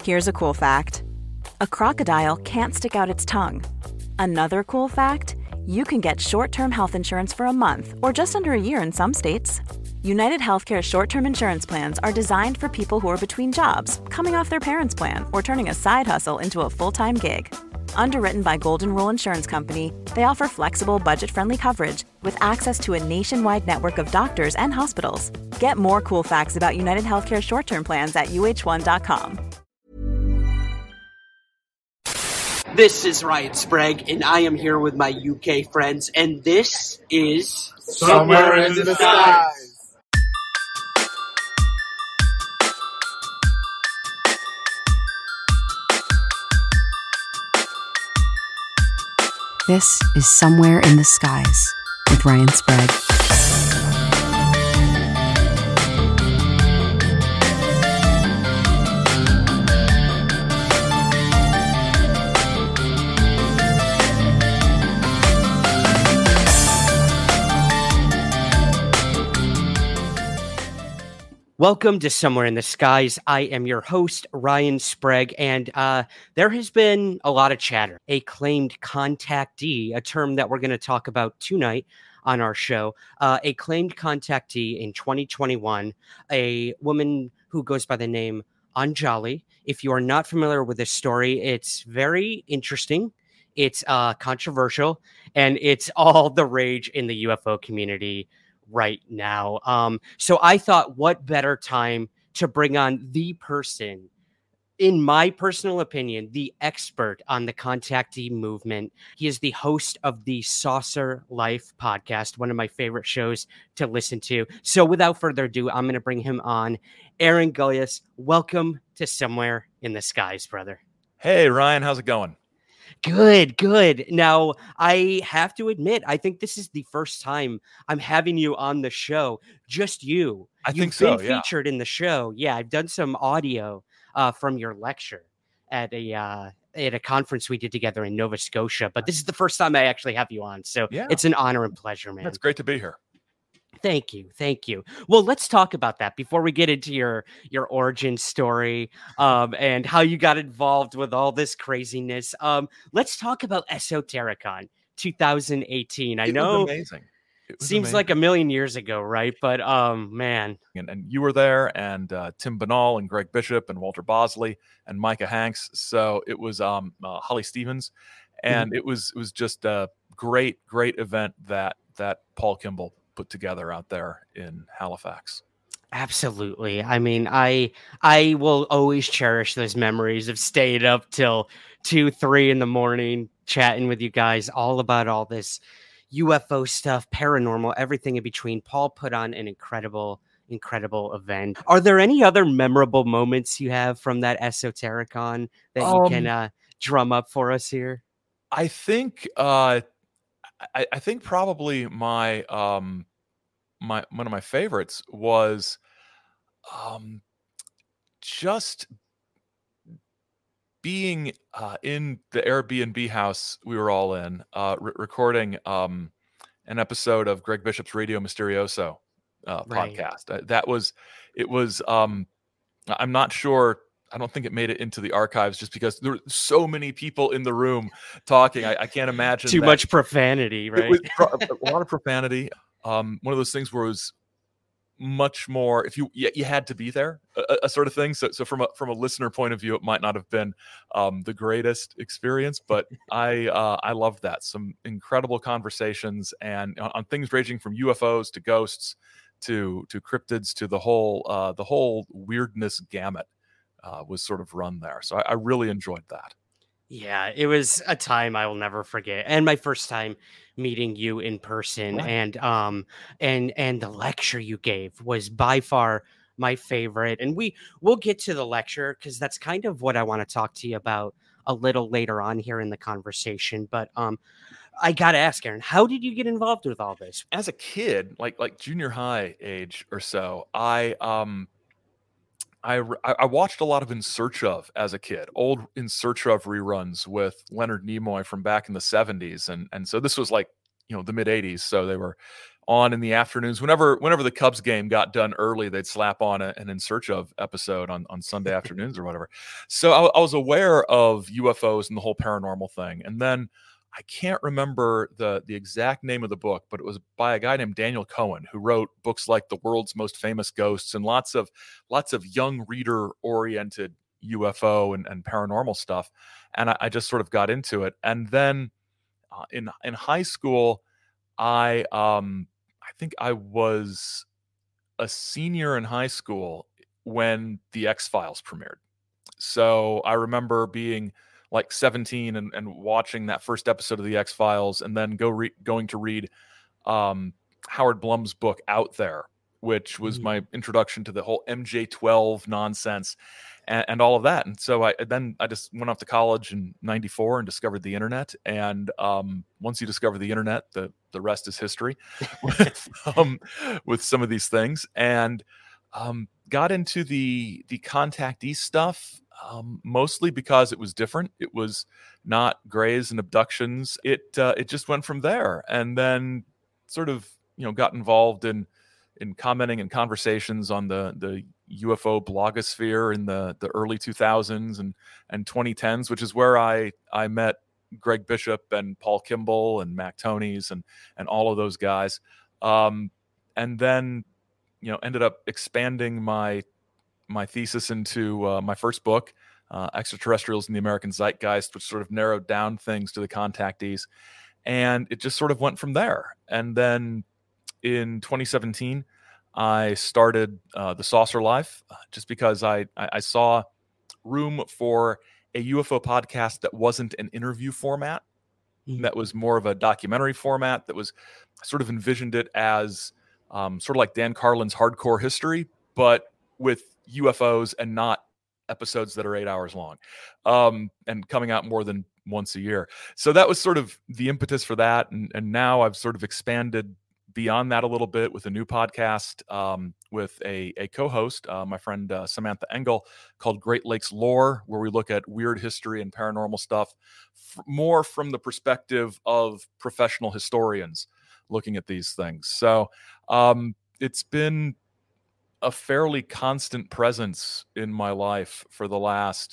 Here's a cool fact. A crocodile can't stick out its tongue. Another cool fact, you can get short-term health insurance for a month or just under a year in some states. United Healthcare short-term insurance plans are designed for people who are between jobs, coming off their parents' plan, or turning a side hustle into a full-time gig. Underwritten by Golden Rule Insurance Company, they offer flexible, budget-friendly coverage with access to a nationwide network of doctors and hospitals. Get more cool facts about United Healthcare short-term plans at uh1.com. This is Ryan Sprague, and I am here with my UK friends, and this is Somewhere in the Skies. This is Somewhere in the Skies with Ryan Sprague. Welcome to Somewhere in the Skies. I am your host, Ryan Sprague, and there has been a lot of chatter. A claimed contactee, a term that we're going to talk about tonight on our show, a claimed contactee in 2021, a woman who goes by the name Anjali. If you are not familiar with this story, it's very interesting. It's controversial, and it's all the rage in the UFO community right now. So I thought, what better time to bring on the person, in my personal opinion, the expert on the contactee movement. He is the host of the Saucer Life podcast, one of my favorite shows to listen to. So without further ado, I'm going to bring him on. Aaron Gullius, welcome to Somewhere in the Skies, brother. Hey, Ryan, how's it going? Good. Now, I have to admit, I think this is the first time I'm having you on the show. Just you. I think You've so, been yeah. featured in the show. Yeah, I've done some audio from your lecture at a conference we did together in Nova Scotia. But this is the first time I actually have you on. So Yeah. It's an honor and pleasure, man. It's great to be here. Thank you. Well, let's talk about that before we get into your origin story and how you got involved with all this craziness. Let's talk about Esotericon 2018. I know it was amazing. It was seems amazing. like a million years ago, right? But man, And you were there, and Tim Banal and Greg Bishop and Walter Bosley and Micah Hanks. So it was Holly Stevens, and it was just a great event that Paul Kimball put together out there in Halifax. absolutely. I mean, I will always cherish those memories of staying up till 2-3 in the morning chatting with you guys all about all this UFO stuff, paranormal, everything in between. Paul put on an incredible event. Are there any other memorable moments you have from that Esotericon that you can drum up for us here? I think I think probably my one of my favorites was just being in the Airbnb house we were all in, recording an episode of Greg Bishop's Radio Mysterioso Right. podcast. It was I'm not sure. I don't think it made it into the archives just because there were so many people in the room talking. I can't imagine Too much profanity, right? It was a lot of profanity. One of those things where it was much more, if you had to be there, a sort of thing. So from a listener point of view, it might not have been the greatest experience, but I loved that. Some incredible conversations and on things ranging from UFOs to ghosts to cryptids to the whole weirdness gamut was sort of run there. So I really enjoyed that. Yeah, it was a time I will never forget, and my first time meeting you in person, Right. and the lecture you gave was by far my favorite. And we'll get to the lecture because that's kind of what I want to talk to you about a little later on here in the conversation. But I gotta ask, Aaron, how did you get involved with all this? As a kid, like junior high age or so, I watched a lot of In Search Of as a kid, old In Search Of reruns with Leonard Nimoy from back in the 70s. And so this was like, the mid 80s. So they were on in the afternoons. Whenever the Cubs game got done early, they'd slap on an In Search Of episode on Sunday afternoons or whatever. So I was aware of UFOs and the whole paranormal thing. And then I can't remember the exact name of the book, but it was by a guy named Daniel Cohen, who wrote books like The World's Most Famous Ghosts and lots of young reader oriented UFO and paranormal stuff. And I just sort of got into it. And then in high school, I think I was a senior in high school when The X-Files premiered. So I remember being like 17 and watching that first episode of The X-Files, and then going to read Howard Blum's book Out There, which was my introduction to the whole MJ-12 nonsense and all of that. And so I just went off to college in '94 and discovered the internet. And once you discover the internet, the rest is history with some of these things, and got into the contactee stuff. Mostly because it was different. It was not grays and abductions. It just went from there, and then sort of got involved in commenting and conversations on the UFO blogosphere in the early 2000s and 2010s, which is where I met Greg Bishop and Paul Kimball and Mac Tonys and all of those guys, and then ended up expanding my thesis into my first book, Extraterrestrials in the American Zeitgeist, which sort of narrowed down things to the contactees. And it just sort of went from there. And then in 2017, I started The Saucer Life, just because I saw room for a UFO podcast that wasn't an interview format, that was more of a documentary format, that was sort of envisioned it as sort of like Dan Carlin's Hardcore History, but with UFOs and not episodes that are 8 hours long, and coming out more than once a year. So that was sort of the impetus for that. And now I've sort of expanded beyond that a little bit with a new podcast with a co-host, my friend Samantha Engel, called Great Lakes Lore, where we look at weird history and paranormal stuff more from the perspective of professional historians looking at these things. So it's been a fairly constant presence in my life for the last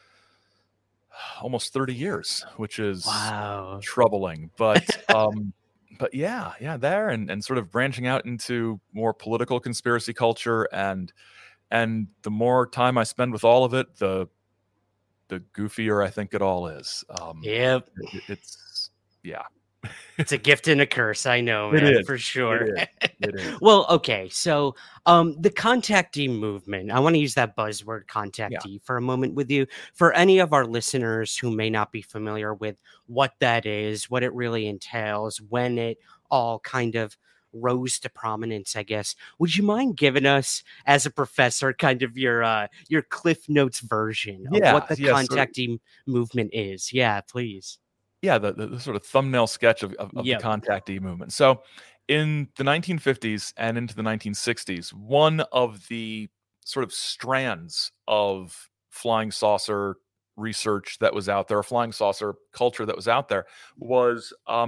almost 30 years, which is troubling. But yeah, there and sort of branching out into more political conspiracy culture, and the more time I spend with all of it, the goofier I think it all is. Yep. It's It's a gift and a curse, I know, man, it is. for sure. It is. Well, okay, so the contactee movement, I want to use that buzzword contactee for a moment with you. For any of our listeners who may not be familiar with what that is, what it really entails, when it all kind of rose to prominence, I guess, would you mind giving us, as a professor, kind of your Cliff Notes version of what the contactee movement is? Yeah, please. Yeah, the sort of thumbnail sketch of the contactee movement. So in the 1950s and into the 1960s, one of the sort of strands of flying saucer research that was out there, flying saucer culture that was out there, was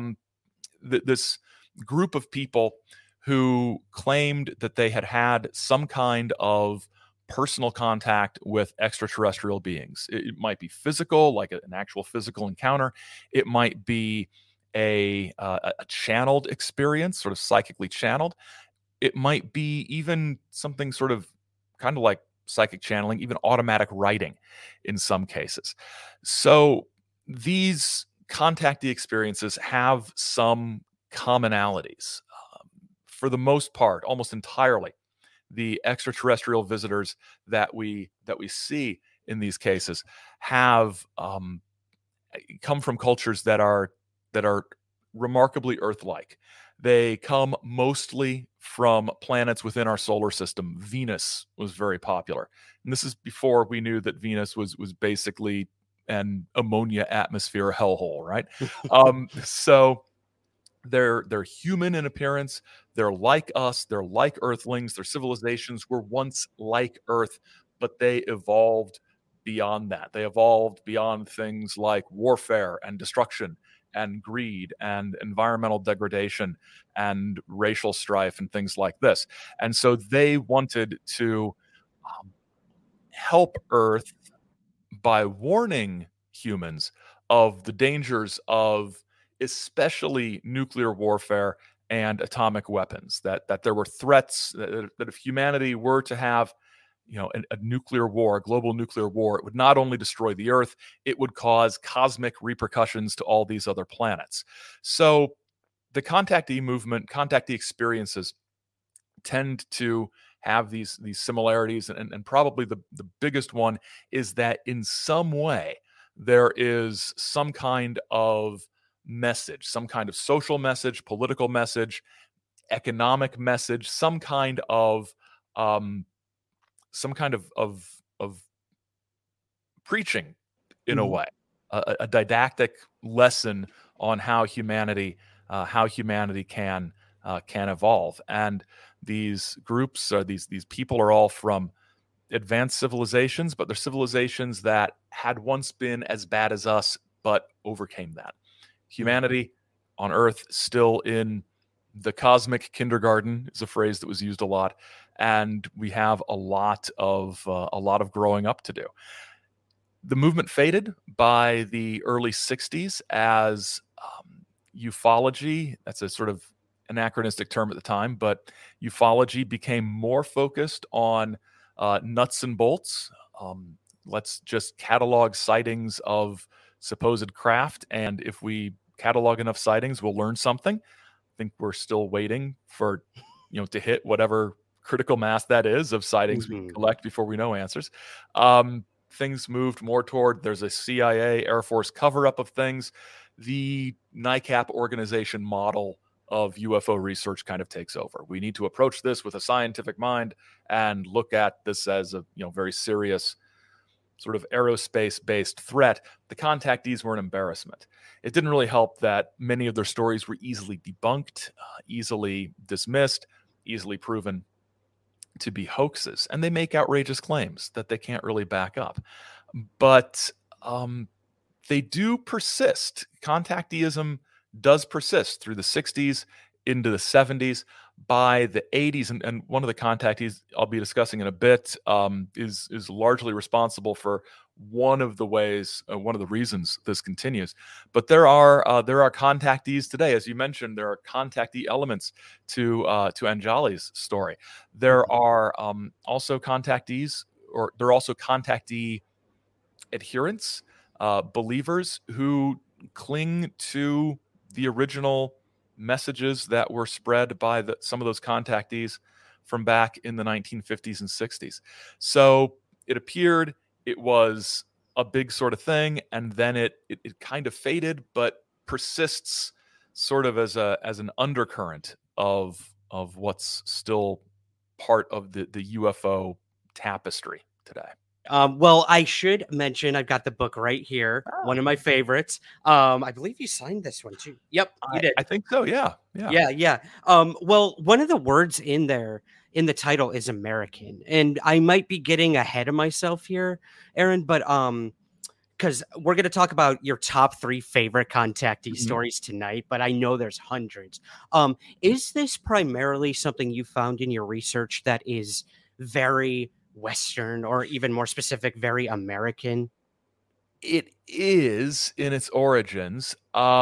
this group of people who claimed that they had some kind of personal contact with extraterrestrial beings. It might be physical, like an actual physical encounter. It might be a channeled experience, sort of psychically channeled. It might be even something sort of kind of like psychic channeling, even automatic writing in some cases. So these contactee experiences have some commonalities. For the most part, almost entirely, the extraterrestrial visitors that we see in these cases have come from cultures that are remarkably Earth-like. They come mostly from planets within our solar system. Venus was very popular, and this is before we knew that Venus was basically an ammonia atmosphere hellhole, right? So they're human in appearance. They're like us. They're like Earthlings. Their civilizations were once like Earth, but they evolved beyond that. They evolved beyond things like warfare and destruction and greed and environmental degradation and racial strife and things like this. And so they wanted to help Earth by warning humans of the dangers of especially nuclear warfare and atomic weapons, that there were threats, that if humanity were to have a nuclear war, a global nuclear war, it would not only destroy the Earth, it would cause cosmic repercussions to all these other planets. So the contactee movement, contactee experiences tend to have these similarities, and probably the biggest one is that in some way there is some kind of message, some kind of social message, political message, economic message, some kind of preaching in a way, a didactic lesson on how humanity can evolve. And these groups, or these people, are all from advanced civilizations, but they're civilizations that had once been as bad as us, but overcame that. Humanity on Earth still in the cosmic kindergarten is a phrase that was used a lot, and we have a lot of growing up to do. The movement faded by the early 60s as ufology, that's a sort of anachronistic term at the time, but ufology became more focused on nuts and bolts. Let's just catalog sightings of supposed craft, and if we catalog enough sightings, we'll learn something. I think we're still waiting for to hit whatever critical mass that is of sightings we collect before we know answers. Things moved more toward, there's a CIA, Air Force cover-up of things. The NICAP organization model of UFO research kind of takes over. We need to approach this with a scientific mind and look at this as a very serious sort of aerospace-based threat. The contactees were an embarrassment. It didn't really help that many of their stories were easily debunked, easily dismissed, easily proven to be hoaxes, and they make outrageous claims that they can't really back up. But they do persist. Contacteeism does persist through the 60s into the 70s. By the 80s, and one of the contactees I'll be discussing in a bit is largely responsible for one of the reasons this continues. But there are contactees today, as you mentioned. There are contactee elements to Anjali's story. There are also contactees, or there are also contactee adherents, believers who cling to the original messages that were spread by some of those contactees from back in the 1950s and 60s. So it appeared it was a big sort of thing, and then it kind of faded, but persists sort of as an undercurrent of what's still part of the UFO tapestry today. Well, I should mention I've got the book right here, one of my favorites. I believe you signed this one too. Yep, you did. I think so. Yeah. Well, one of the words in there in the title is American, and I might be getting ahead of myself here, Aaron, but because we're going to talk about your top 3 favorite contactee stories tonight, but I know there's hundreds. Is this primarily something you found in your research that is very Western, or even more specific, very American? It is in its origins,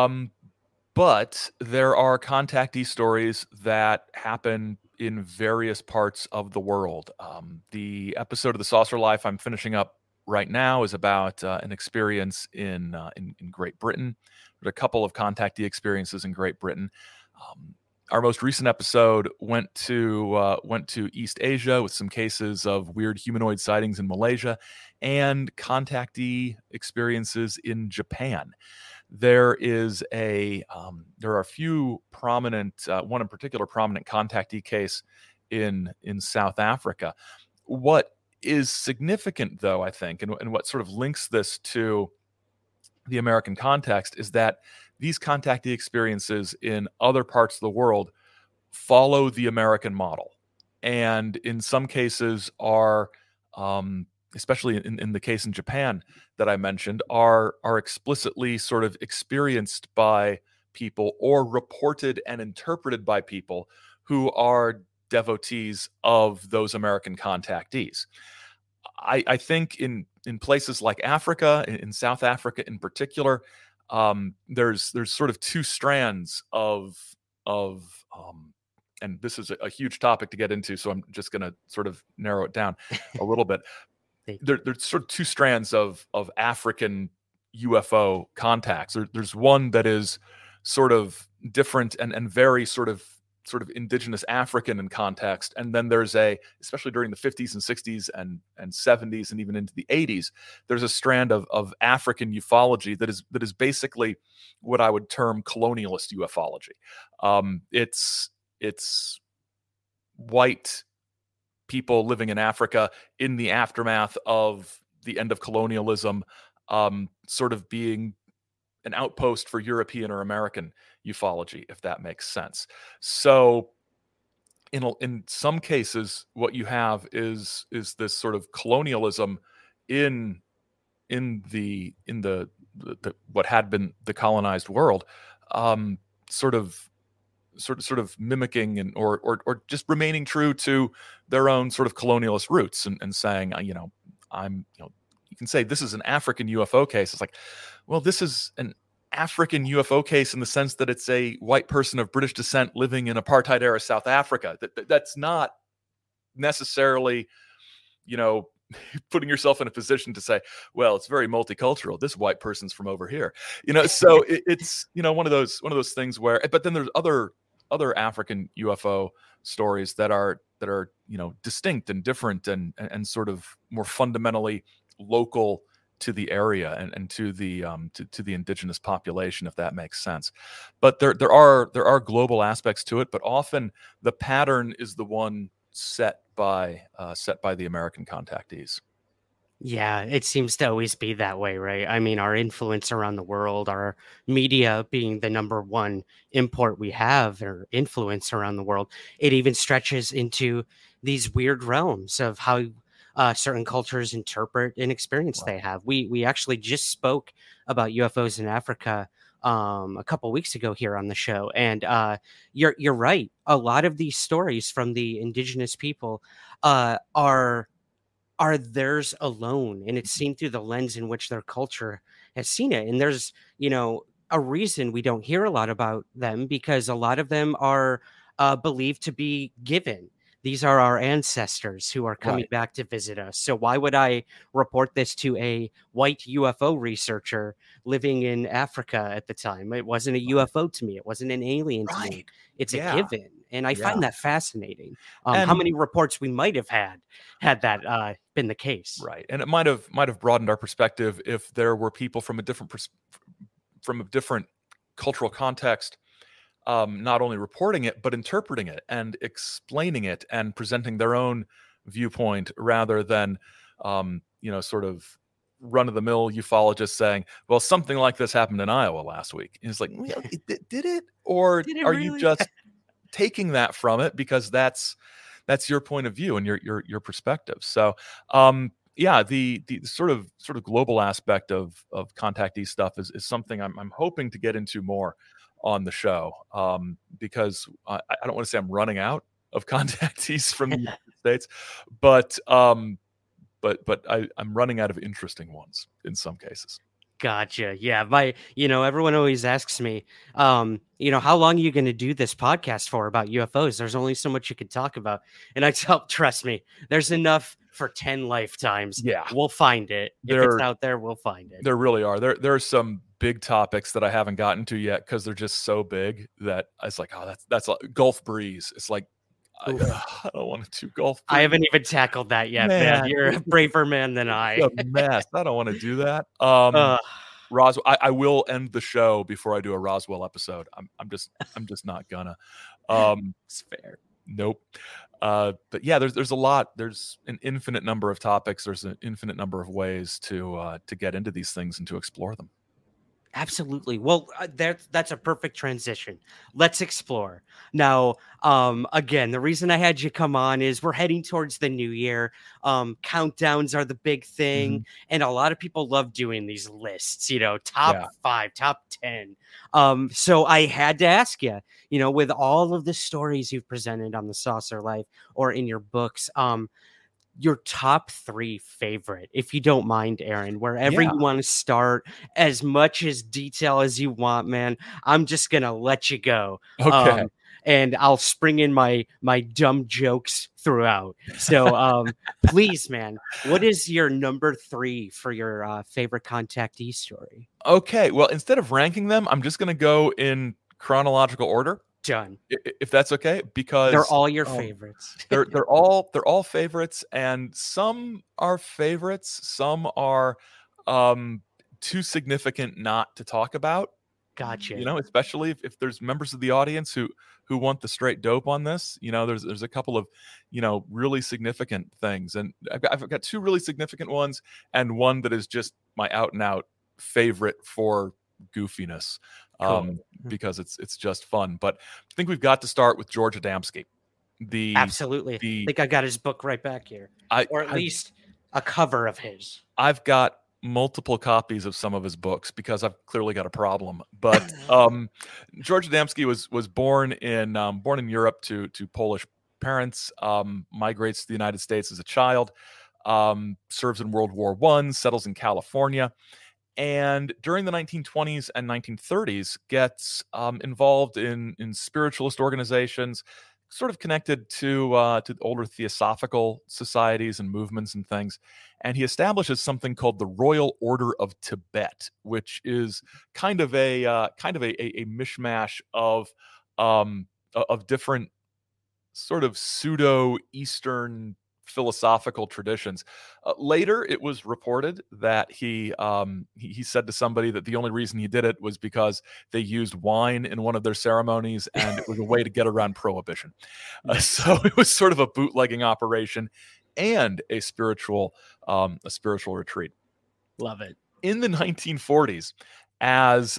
but there are contactee stories that happen in various parts of the world. The episode of The Saucer Life I'm finishing up right now is about an experience in Great Britain. There's a couple of contactee experiences in Great Britain. Our most recent episode went to East Asia with some cases of weird humanoid sightings in Malaysia and contactee experiences in Japan. There are a few prominent, one in particular prominent contactee case in South Africa. What is significant, though, I think, and what sort of links this to the American context, is that these contactee experiences in other parts of the world follow the American model, and in some cases are especially in the case in Japan that I mentioned, are explicitly sort of experienced by people or reported and interpreted by people who are devotees of those American contactees. I think in places like Africa, in South Africa in particular, there's sort of two strands of and this is a huge topic to get into, so I'm just going to sort of narrow it down a little bit. There's sort of two strands of African UFO contacts. There's one that is sort of different and very sort of indigenous African in context, and then there's especially during the 50s and 60s and 70s and even into the 80s, there's a strand of African ufology that is basically what I would term colonialist ufology. It's white people living in Africa in the aftermath of the end of colonialism, sort of being an outpost for European or American ufology, if that makes sense. So in some cases, what you have is this sort of colonialism in the what had been the colonized world, sort of mimicking and or just remaining true to their own sort of colonialist roots and saying, you can say this is an African UFO case. It's like, well, this is an African UFO case in the sense that it's a white person of British descent living in apartheid era South Africa. That's not necessarily, putting yourself in a position to say, well, it's very multicultural. This white person's from over here, so it's, one of those things where, but then there's other African UFO stories that are distinct and different and sort of more fundamentally local to the area and to the to the indigenous population, if that makes sense. But there are global aspects to it, but often the pattern is the one set by the American contactees. Yeah, it seems to always be that way, right? I mean, our influence around the world, our media being the number one import we have or influence around the world, it even stretches into these weird realms of how certain cultures interpret an experience they have. We actually just spoke about UFOs in Africa a couple weeks ago here on the show, and you're right. A lot of these stories from the indigenous people are theirs alone, and it's seen through the lens in which their culture has seen it. And there's a reason we don't hear a lot about them, because a lot of them are believed to be given. These are our ancestors who are coming back to visit us. So why would I report this to a white UFO researcher living in Africa at the time? It wasn't a UFO to me. It wasn't an alien to me. It's a given. And I find that fascinating. How many reports we might have had that been the case. Right. And it might have broadened our perspective if there were people from a different cultural context, not only reporting it, but interpreting it and explaining it and presenting their own viewpoint rather than, sort of run-of-the-mill ufologists saying, well, something like this happened in Iowa last week. And it's like, well, did it? Or are really? You just taking that from it because that's your point of view and your perspective? So, the sort of global aspect of contactee stuff is something I'm hoping to get into more on the show, because I don't want to say I'm running out of contactees from the United States, but I'm running out of interesting ones in some cases. Gotcha. Yeah. Everyone always asks me, how long are you going to do this podcast for about UFOs? There's only so much you can talk about. And I tell, trust me, there's enough for 10 lifetimes. Yeah. We'll find it. If it's out there, we'll find it. There really are. There are some big topics that I haven't gotten to yet because they're just so big that it's like, oh, that's like Gulf Breeze. It's like, I don't want to do Gulf Breeze. I haven't even tackled that yet, man. You're a braver man than I. It's a mess. I don't want to do that. Roswell. I will end the show before I do a Roswell episode. I'm just not gonna. It's fair. Nope. But yeah, there's a lot. There's an infinite number of topics. There's an infinite number of ways to get into these things and to explore them. Absolutely. Well, that's a perfect transition. Let's explore. Now, again, the reason I had you come on is we're heading towards the new year. Countdowns are the big thing, Mhm. and a lot of people love doing these lists, top Yeah. 5, top 10. So I had to ask you, with all of the stories you've presented on the Saucer Life or in your books, your top 3 favorite, if you don't mind, Aaron, wherever Yeah. you want to start, as much as detail as you want, man. I'm just gonna let you go. Okay. And I'll spring in my dumb jokes throughout. So please, man, what is your number 3 for your favorite contactee story? Okay. Well, instead of ranking them, I'm just going to go in chronological order, Done. if that's okay, They're because all your um, favorites. they're all favorites, and some are favorites, some are um, too significant not to talk about. Gotcha. Especially if there's members of the audience who want the straight dope on this. There's a couple of really significant things, and I've got two really significant ones, and one that is just my out and out favorite for goofiness, Cool. because it's just fun. But I think we've got to start with George Adamski. The Absolutely. I the think I got his book right back here, I or at I've, least a cover of his. I've got multiple copies of some of his books because I've clearly got a problem. But George Adamski was born in Europe to Polish parents. Migrates to the United States as a child. Serves in World War I. Settles in California. And during the 1920s and 1930s, gets involved in spiritualist organizations, sort of connected to older theosophical societies and movements and things. And he establishes something called the Royal Order of Tibet, which is kind of a mishmash of different sort of pseudo Eastern philosophical traditions. Later, it was reported that he said to somebody that the only reason he did it was because they used wine in one of their ceremonies, and it was a way to get around prohibition. So it was sort of a bootlegging operation and a spiritual retreat. Love it. In the 1940s, as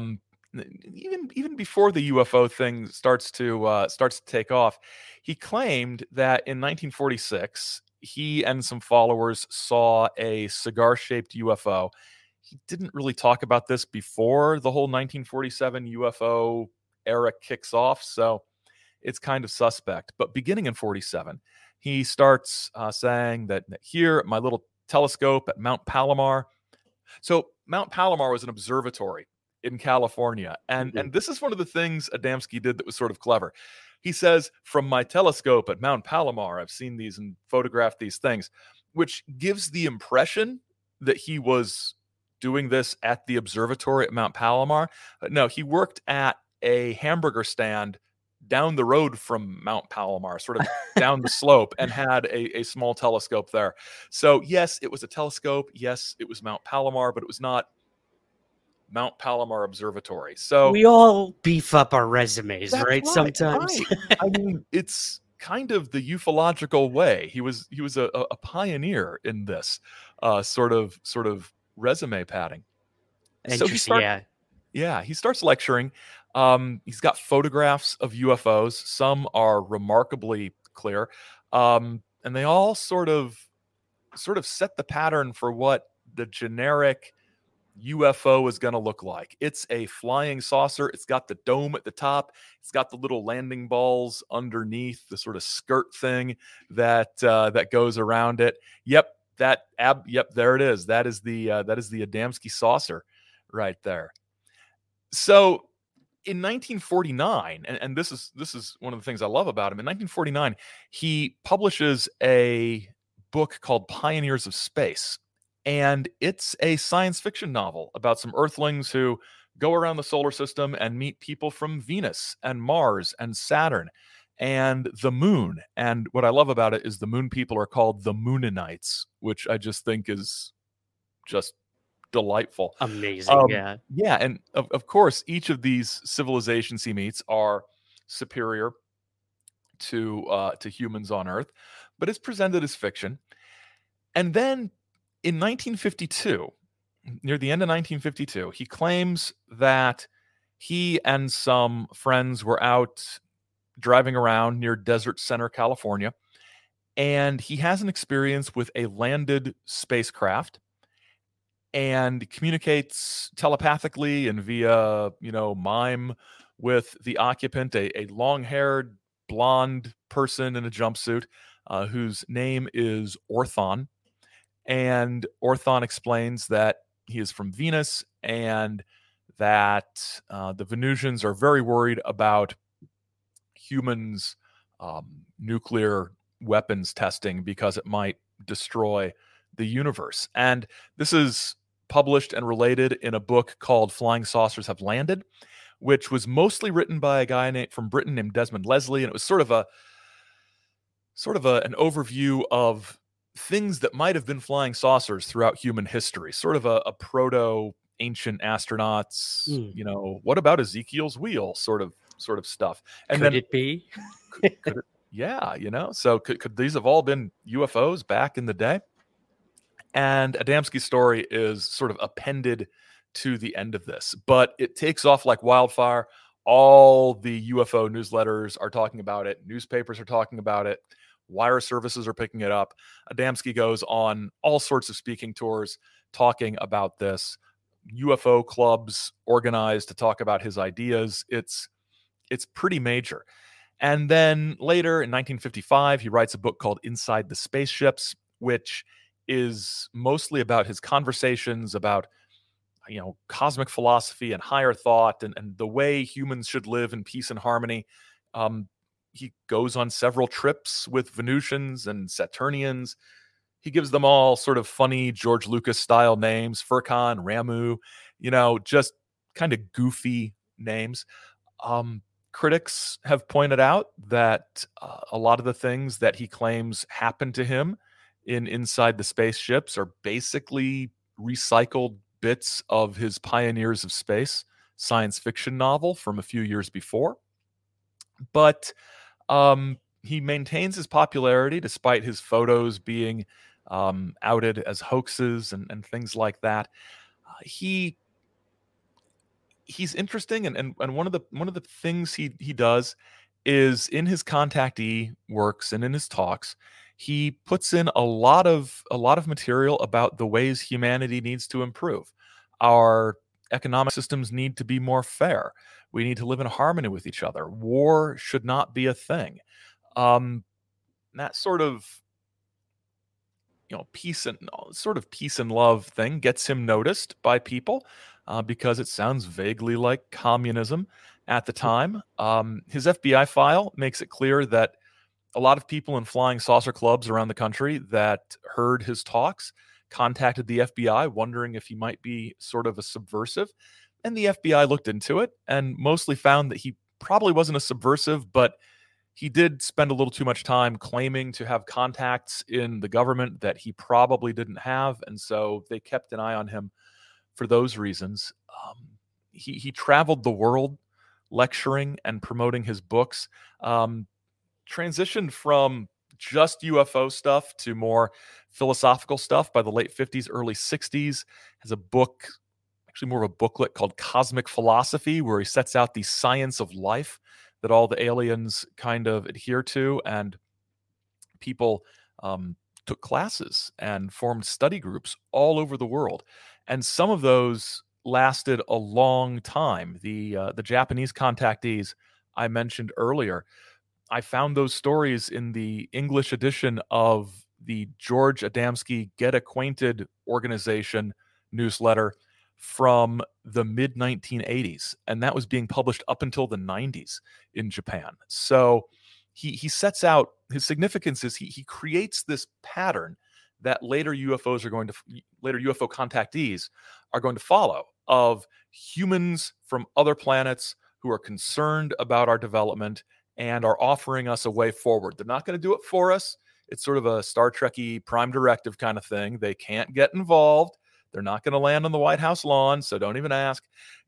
even before the UFO thing starts to take off, he claimed that in 1946 he and some followers saw a cigar-shaped UFO. He didn't really talk about this before the whole 1947 UFO era kicks off, so it's kind of suspect. But beginning in 47, he starts saying that here at my little telescope at Mount Palomar. So Mount Palomar was an observatory in California. And this is one of the things Adamski did that was sort of clever. He says, from my telescope at Mount Palomar, I've seen these and photographed these things, which gives the impression that he was doing this at the observatory at Mount Palomar. No, he worked at a hamburger stand down the road from Mount Palomar, sort of down the slope, and had a small telescope there. So yes, it was a telescope. Yes, it was Mount Palomar, but it was not Mount Palomar Observatory. So we all beef up our resumes, right? right, Sometimes. right. I mean, it's kind of the ufological way. He was a pioneer in this sort of resume padding. So he starts, he starts lecturing. He's got photographs of UFOs. Some are remarkably clear, and they all sort of set the pattern for what the generic UFO is going to look like. It's a flying saucer. It's got the dome at the top. It's got the little landing balls underneath, the sort of skirt thing that goes around it. Yep, there it is. That is the Adamski saucer right there. So in 1949, and this is one of the things I love about him. In 1949, he publishes a book called Pioneers of Space. And it's a science fiction novel about some Earthlings who go around the solar system and meet people from Venus and Mars and Saturn and the moon. And what I love about it is the moon people are called the Mooninites, which I just think is just delightful. Amazing. Yeah. And of course, each of these civilizations he meets are superior to humans on Earth, but it's presented as fiction. And then in 1952, near the end of 1952, he claims that he and some friends were out driving around near Desert Center, California, and he has an experience with a landed spacecraft and communicates telepathically and via, mime with the occupant, a long-haired blonde person in a jumpsuit whose name is Orthon. And Orthon explains that he is from Venus and that the Venusians are very worried about humans' nuclear weapons testing because it might destroy the universe. And this is published and related in a book called Flying Saucers Have Landed, which was mostly written by a guy from Britain named Desmond Leslie, and it was sort of an overview of things that might have been flying saucers throughout human history, sort of a proto ancient astronauts, what about Ezekiel's wheel sort of stuff. And could it be? could it, yeah, so could these have all been UFOs back in the day? And Adamski's story is sort of appended to the end of this, but it takes off like wildfire. All the UFO newsletters are talking about it. Newspapers are talking about it. Wire services are picking it up. Adamski goes on all sorts of speaking tours talking about this. UFO clubs organized to talk about his ideas. It's pretty major. And then later in 1955, he writes a book called Inside the Spaceships, which is mostly about his conversations about, cosmic philosophy and higher thought and the way humans should live in peace and harmony. He goes on several trips with Venusians and Saturnians. He gives them all sort of funny George Lucas style names, Furkan, Ramu, just kind of goofy names. Critics have pointed out that a lot of the things that he claims happened to him Inside the Spaceships are basically recycled bits of his Pioneers of Space science fiction novel from a few years before. But he maintains his popularity despite his photos being outed as hoaxes and things like that. He's interesting, and one of the things he does is in his contactee works and in his talks, he puts in a lot of material about the ways humanity needs to improve. Our economic systems need to be more fair. We need to live in harmony with each other. War should not be a thing. That sort of peace and love thing gets him noticed by people because it sounds vaguely like communism at the time. His FBI file makes it clear that a lot of people in flying saucer clubs around the country that heard his talks contacted the FBI wondering if he might be sort of a subversive. And the FBI looked into it and mostly found that he probably wasn't a subversive, but he did spend a little too much time claiming to have contacts in the government that he probably didn't have. And so they kept an eye on him for those reasons. He traveled the world lecturing and promoting his books, transitioned from just UFO stuff to more philosophical stuff by the late 50s, early 60s. Has a book, actually more of a booklet called Cosmic Philosophy, where he sets out the science of life that all the aliens kind of adhere to, and people took classes and formed study groups all over the world. And some of those lasted a long time. The Japanese contactees I mentioned earlier, I found those stories in the English edition of the George Adamski Get Acquainted organization newsletter from the mid-1980s, and that was being published up until the 90s in Japan. So he sets out, his significance is he creates this pattern that later UFO contactees are going to follow, of humans from other planets who are concerned about our development and are offering us a way forward. They're not going to do it for us. It's sort of a Star Trek-y Prime Directive kind of thing. They can't get involved. They're not going to land on the White House lawn, so don't even ask.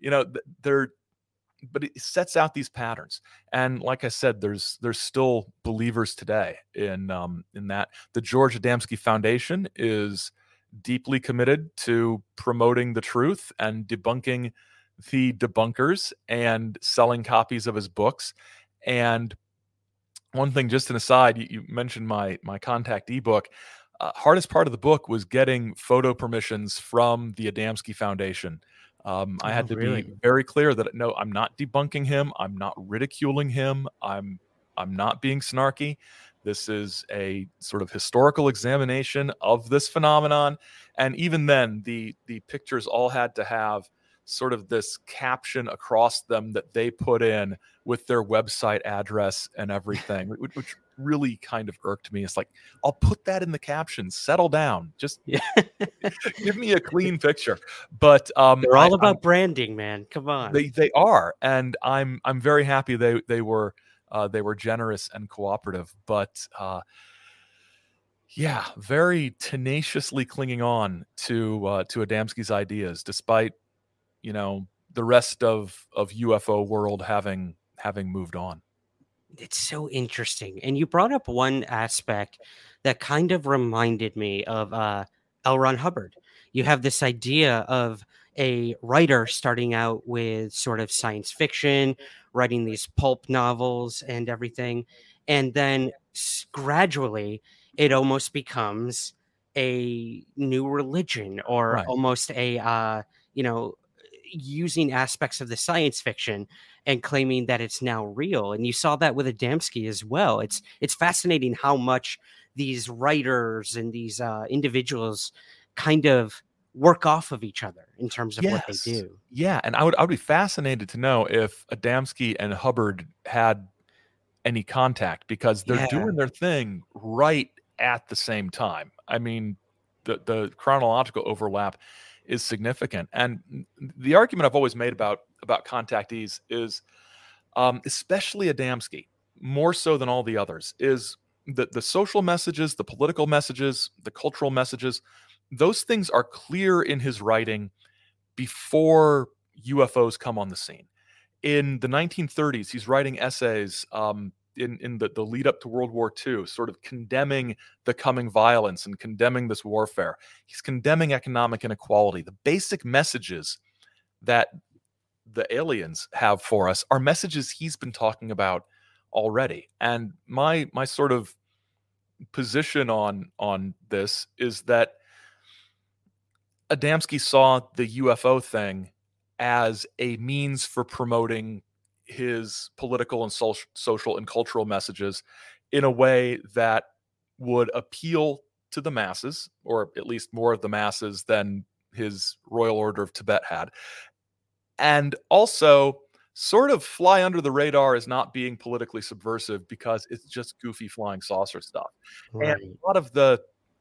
But it sets out these patterns. And like I said, there's still believers today in that. The George Adamski Foundation is deeply committed to promoting the truth and debunking the debunkers and selling copies of his books. And one thing, just an aside, you mentioned my Contact ebook. Hardest part of the book was getting photo permissions from the Adamski Foundation. I had to be very clear that no, I'm not debunking him. I'm not ridiculing him. I'm not being snarky. This is a sort of historical examination of this phenomenon. And even then, the pictures all had to have sort of this caption across them that they put in with their website address and everything, which really kind of irked me. It's like, I'll put that in the caption. Settle down. Just give me a clean picture. But they're all about branding, man. Come on. They are, and I'm very happy they were generous and cooperative. But yeah, very tenaciously clinging on to Adamski's ideas, despite the rest of UFO world having moved on. It's so interesting. And you brought up one aspect that kind of reminded me of L. Ron Hubbard. You have this idea of a writer starting out with sort of science fiction, writing these pulp novels and everything. And then gradually it almost becomes a new religion, or almost a, using aspects of the science fiction and claiming that it's now real. And you saw that with Adamski as well. It's fascinating how much these writers and these individuals kind of work off of each other in terms of what they do. Yeah, and I would be fascinated to know if Adamski and Hubbard had any contact, because they're doing their thing right at the same time. I mean, the chronological overlap is significant. And the argument I've always made about contactees is, especially Adamski, more so than all the others, is that the social messages, the political messages, the cultural messages, those things are clear in his writing before UFOs come on the scene. In the 1930s, he's writing essays in the lead up to World War II, sort of condemning the coming violence and condemning this warfare. He's condemning economic inequality. The basic messages that the aliens have for us are messages he's been talking about already. And my sort of position on this is that Adamski saw the UFO thing as a means for promoting his political and social and cultural messages in a way that would appeal to the masses, or at least more of the masses than his Royal Order of Tibet had, and also sort of fly under the radar as not being politically subversive because it's just goofy flying saucer stuff. Right. And a lot of the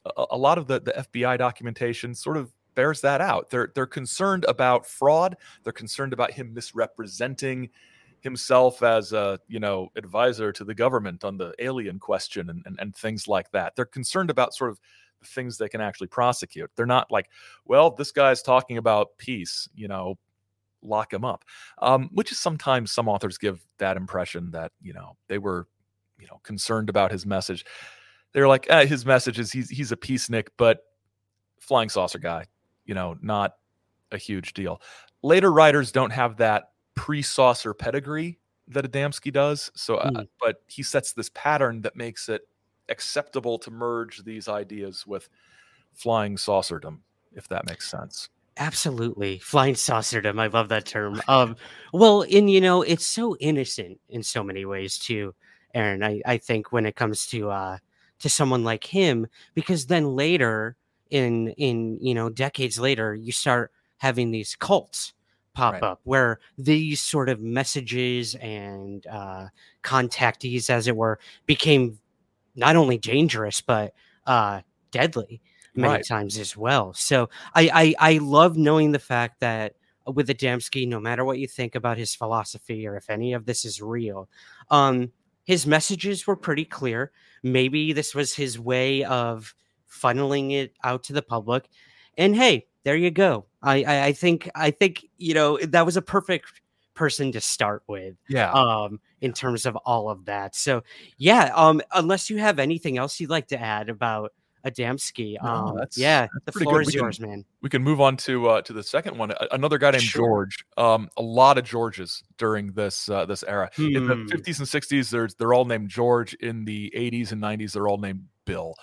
FBI documentation sort of bears that out. They're concerned about fraud. They're concerned about him misrepresenting himself as a advisor to the government on the alien question and things like that. They're concerned about sort of the things they can actually prosecute. They're not like, well, this guy's talking about peace, lock him up. Which is sometimes some authors give that impression that they were concerned about his message. They're like, his message is he's a peacenik, but flying saucer guy, not a huge deal. Later writers don't have that pre-saucer pedigree that Adamski does. So, but he sets this pattern that makes it acceptable to merge these ideas with flying saucerdom, if that makes sense. Absolutely. Flying saucerdom. I love that term. Well, and it's so innocent in so many ways too, Aaron. I think when it comes to someone like him, because then later in decades later, you start having these cults pop up where these sort of messages and contactees, as it were, became not only dangerous but deadly many times as well. So I love knowing the fact that with Adamski, no matter what you think about his philosophy or if any of this is real, his messages were pretty clear. Maybe this was his way of funneling it out to the public. And hey, there you go. I think that was a perfect person to start with. In terms of all of that. So unless you have anything else you'd like to add about Adamski. No, Yeah, that's the pretty floor good. is yours, man. We can move on to the second one. Another guy named Sure. George. A lot of Georges during this era. In the 50s and 60s, they're all named George. In the 80s and 90s, they're all named Bill.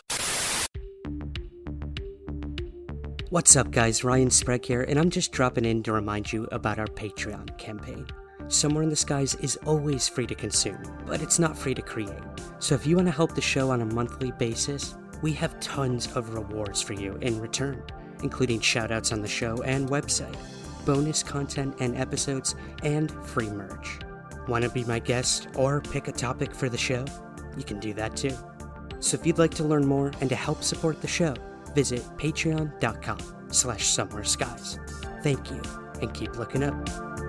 What's up, guys? Ryan Sprague here, and I'm just dropping in to remind you about our Patreon campaign. Somewhere in the Skies is always free to consume, but it's not free to create. So if you want to help the show on a monthly basis, we have tons of rewards for you in return, including shoutouts on the show and website, bonus content and episodes, and free merch. Want to be my guest or pick a topic for the show? You can do that too. So if you'd like to learn more and to help support the show, visit patreon.com/somewhereskies. Thank you, and keep looking up.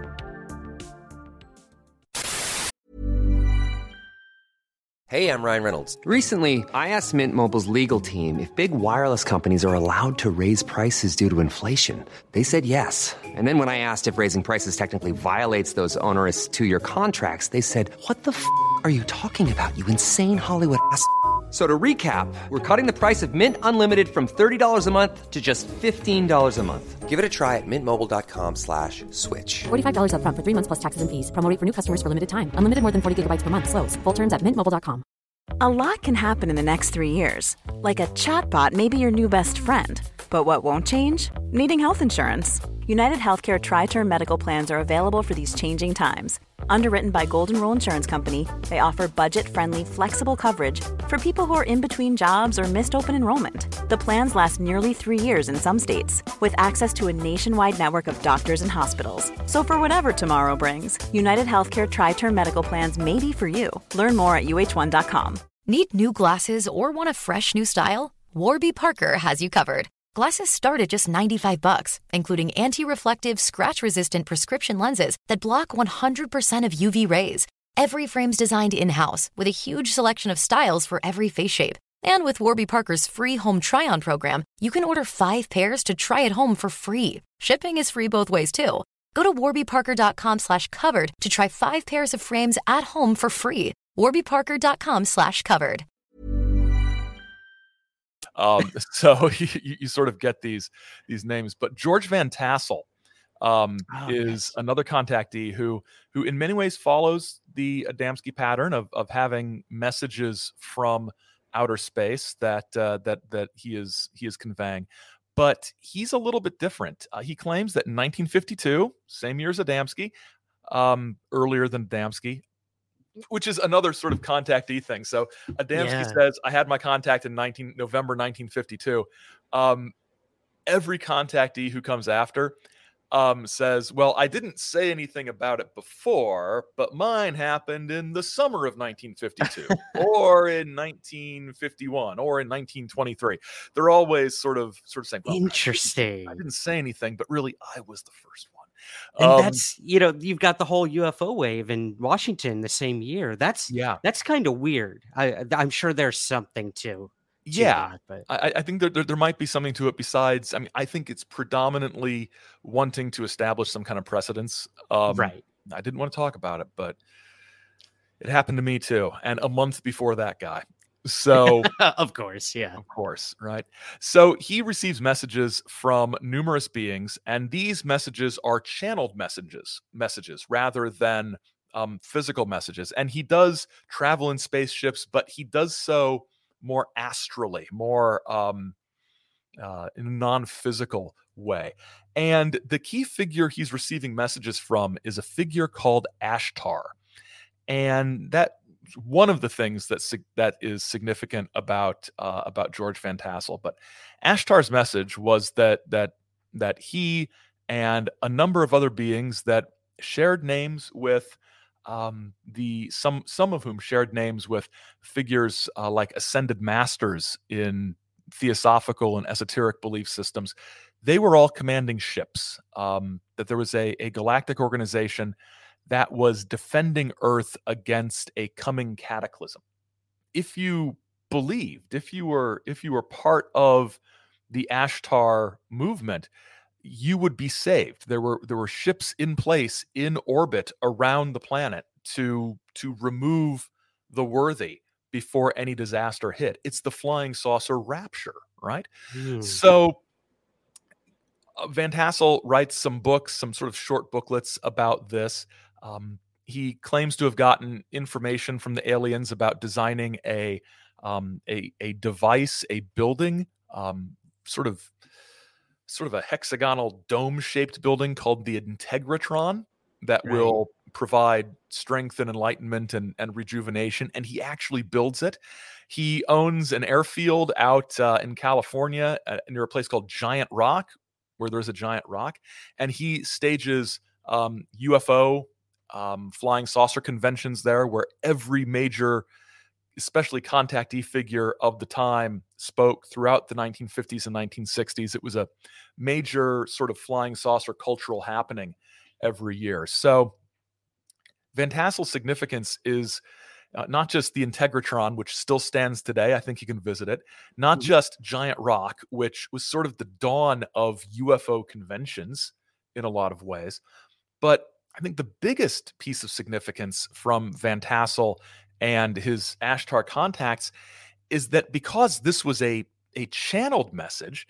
Hey, I'm Ryan Reynolds. Recently, I asked Mint Mobile's legal team if big wireless companies are allowed to raise prices due to inflation. They said yes. And then when I asked if raising prices technically violates those onerous 2-year contracts, they said, "What the f*** are you talking about, you insane Hollywood ass?" So to recap, we're cutting the price of Mint Unlimited from $30 a month to just $15 a month. Give it a try at mintmobile.com/switch. $45 up front for 3 months plus taxes and fees. Promo rate for new customers for limited time. Unlimited more than 40 gigabytes per month. Slows full terms at mintmobile.com. A lot can happen in the next 3 years. Like a chatbot may be your new best friend. But what won't change? Needing health insurance. United Healthcare Tri-Term Medical Plans are available for these changing times. Underwritten by Golden Rule Insurance Company, they offer budget-friendly, flexible coverage for people who are in between jobs or missed open enrollment. The plans last nearly 3 years in some states, with access to a nationwide network of doctors and hospitals. So for whatever tomorrow brings, United Healthcare Tri-Term Medical Plans may be for you. Learn more at uh1.com. Need new glasses or want a fresh new style? Warby Parker has you covered. Glasses start at just $95, including anti-reflective, scratch-resistant prescription lenses that block 100% of UV rays. Every frame's designed in-house with a huge selection of styles for every face shape. And with Warby Parker's free home try-on program, you can order 5 pairs to try at home for free. Shipping is free both ways, too. Go to warbyparker.com/covered to try 5 pairs of frames at home for free. warbyparker.com/covered. So you sort of get these names, but George Van Tassel is another contactee who in many ways follows the Adamski pattern of having messages from outer space that he is conveying. But he's a little bit different. He claims that in 1952, same year as Adamski, earlier than Adamski, which is another sort of contactee thing. So Adamski says, I had my contact in November 1952. Every contactee who comes after says, well, I didn't say anything about it before, but mine happened in the summer of 1952 or in 1951 or in 1923. They're always sort of saying, well, Interesting. I didn't say anything, but really I was the first one. And that's, you've got the whole UFO wave in Washington the same year. That's kind of weird. I'm sure there's something to that, but I think there might be something to it besides, I mean, I think it's predominantly wanting to establish some kind of precedence. Right. I didn't want to talk about it, but it happened to me too. And a month before that guy. So of course, right. So he receives messages from numerous beings, and these messages are channeled messages rather than physical messages. And he does travel in spaceships, but he does so more astrally, more in a non-physical way. And the key figure he's receiving messages from is a figure called Ashtar, and that. One of the things that is significant about George Van Tassel, but Ashtar's message was that he and a number of other beings that shared names with some of whom shared names with figures like ascended masters in theosophical and esoteric belief systems. They were all commanding ships. That there was a galactic organization that was defending Earth against a coming cataclysm. If you believed, if you were part of the Ashtar movement, you would be saved. There were ships in place in orbit around the planet to remove the worthy before any disaster hit. It's the flying saucer rapture, right? Hmm. So Van Tassel writes some books, some sort of short booklets about this. He claims to have gotten information from the aliens about designing a device, a building, sort of a hexagonal dome-shaped building called the Integratron that Right. will provide strength and enlightenment and rejuvenation. And he actually builds it. He owns an airfield out in California near a place called Giant Rock, where there's a giant rock. And he stages UFO flying saucer conventions there, where every major, especially contactee figure of the time, spoke throughout the 1950s and 1960s. It was a major sort of flying saucer cultural happening every year. So Van Tassel's significance is not just the Integratron, which still stands today. I think you can visit it. Not just Giant Rock, which was sort of the dawn of UFO conventions in a lot of ways. But I think the biggest piece of significance from Van Tassel and his Ashtar contacts is that because this was a channeled message,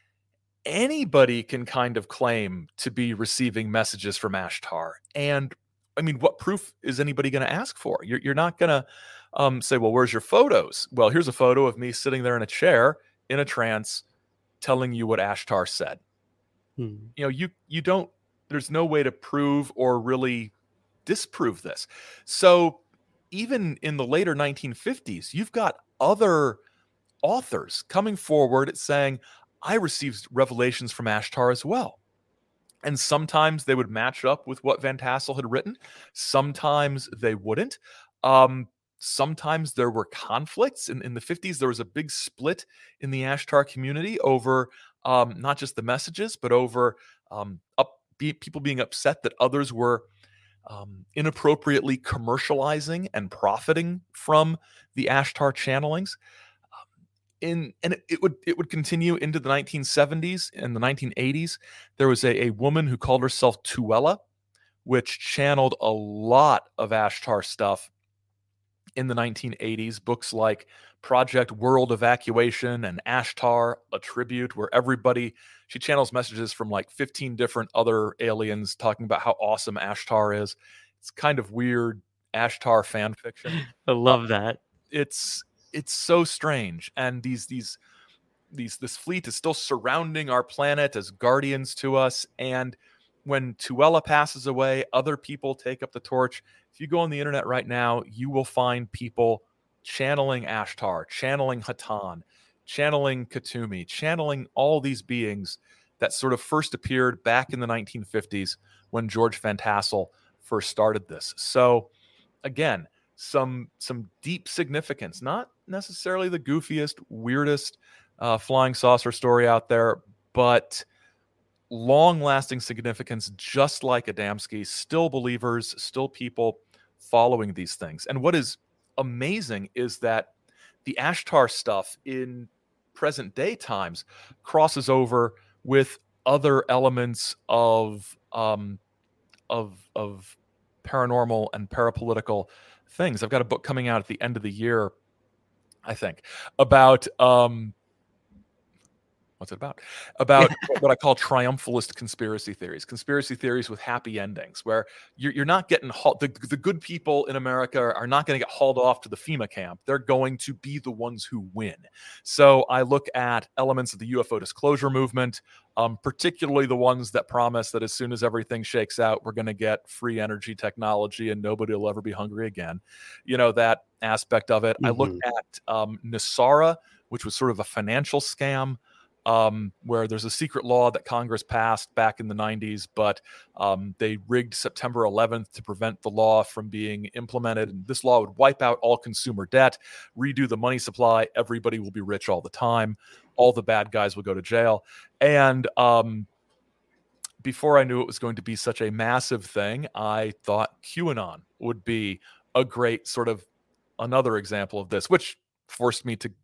anybody can kind of claim to be receiving messages from Ashtar. And I mean, what proof is anybody going to ask for? You're not going to say, well, where's your photos? Well, here's a photo of me sitting there in a chair in a trance telling you what Ashtar said. Hmm. You don't, there's no way to prove or really disprove this. So even in the later 1950s, you've got other authors coming forward saying, I received revelations from Ashtar as well. And sometimes they would match up with what Van Tassel had written. Sometimes they wouldn't. Sometimes there were conflicts. In the 50s, there was a big split in the Ashtar community over not just the messages, but over people being upset that others were inappropriately commercializing and profiting from the Ashtar channelings. And it would continue into the 1970s and the 1980s. There was a woman who called herself Tuella, which channeled a lot of Ashtar stuff in the 1980s. Books like Project World Evacuation and Ashtar, a Tribute, where she channels messages from like 15 different other aliens talking about how awesome Ashtar is. It's kind of weird Ashtar fan fiction. I love that. It's so strange. And this fleet is still surrounding our planet as guardians to us. And when Tuella passes away, other people take up the torch. If you go on the internet right now, you will find people channeling Ashtar, channeling Hatan, channeling Katumi, channeling all these beings that sort of first appeared back in the 1950s when George Van Tassel first started this. So again, some deep significance, not necessarily the goofiest, weirdest flying saucer story out there, but long-lasting significance, just like Adamski. Still believers, still people following these things. And what is amazing is that the Ashtar stuff in present day times crosses over with other elements of paranormal and parapolitical things. I've got a book coming out at the end of the year, I think, about what's it about? About what I call triumphalist conspiracy theories with happy endings, where you're not getting the good people in America are not going to get hauled off to the FEMA camp. They're going to be the ones who win. So I look at elements of the UFO disclosure movement, particularly the ones that promise that as soon as everything shakes out, we're going to get free energy technology and nobody will ever be hungry again. That aspect of it. Mm-hmm. I look at NESARA, which was sort of a financial scam. Where there's a secret law that Congress passed back in the 90s, but they rigged September 11th to prevent the law from being implemented. And this law would wipe out all consumer debt, redo the money supply. Everybody will be rich all the time. All the bad guys will go to jail. And before I knew it was going to be such a massive thing, I thought QAnon would be a great sort of another example of this, which forced me to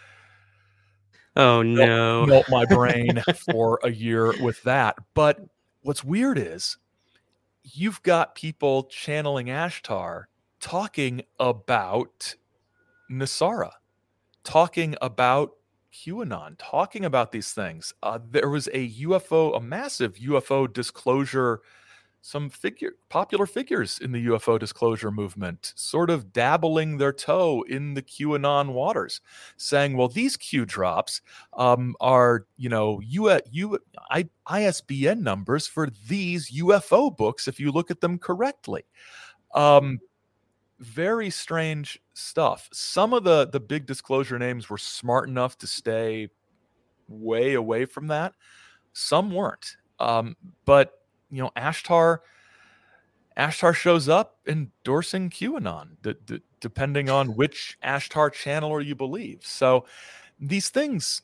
melt my brain for a year with that. But what's weird is you've got people channeling Ashtar talking about NESARA, talking about QAnon, talking about these things. There was a massive UFO disclosure. Some popular figures in the UFO disclosure movement sort of dabbling their toe in the QAnon waters, saying, well, these Q drops are, ISBN numbers for these UFO books if you look at them correctly. Very strange stuff. Some of the big disclosure names were smart enough to stay way away from that. Some weren't. But Ashtar shows up endorsing QAnon, depending on which Ashtar channeler you believe. So these things,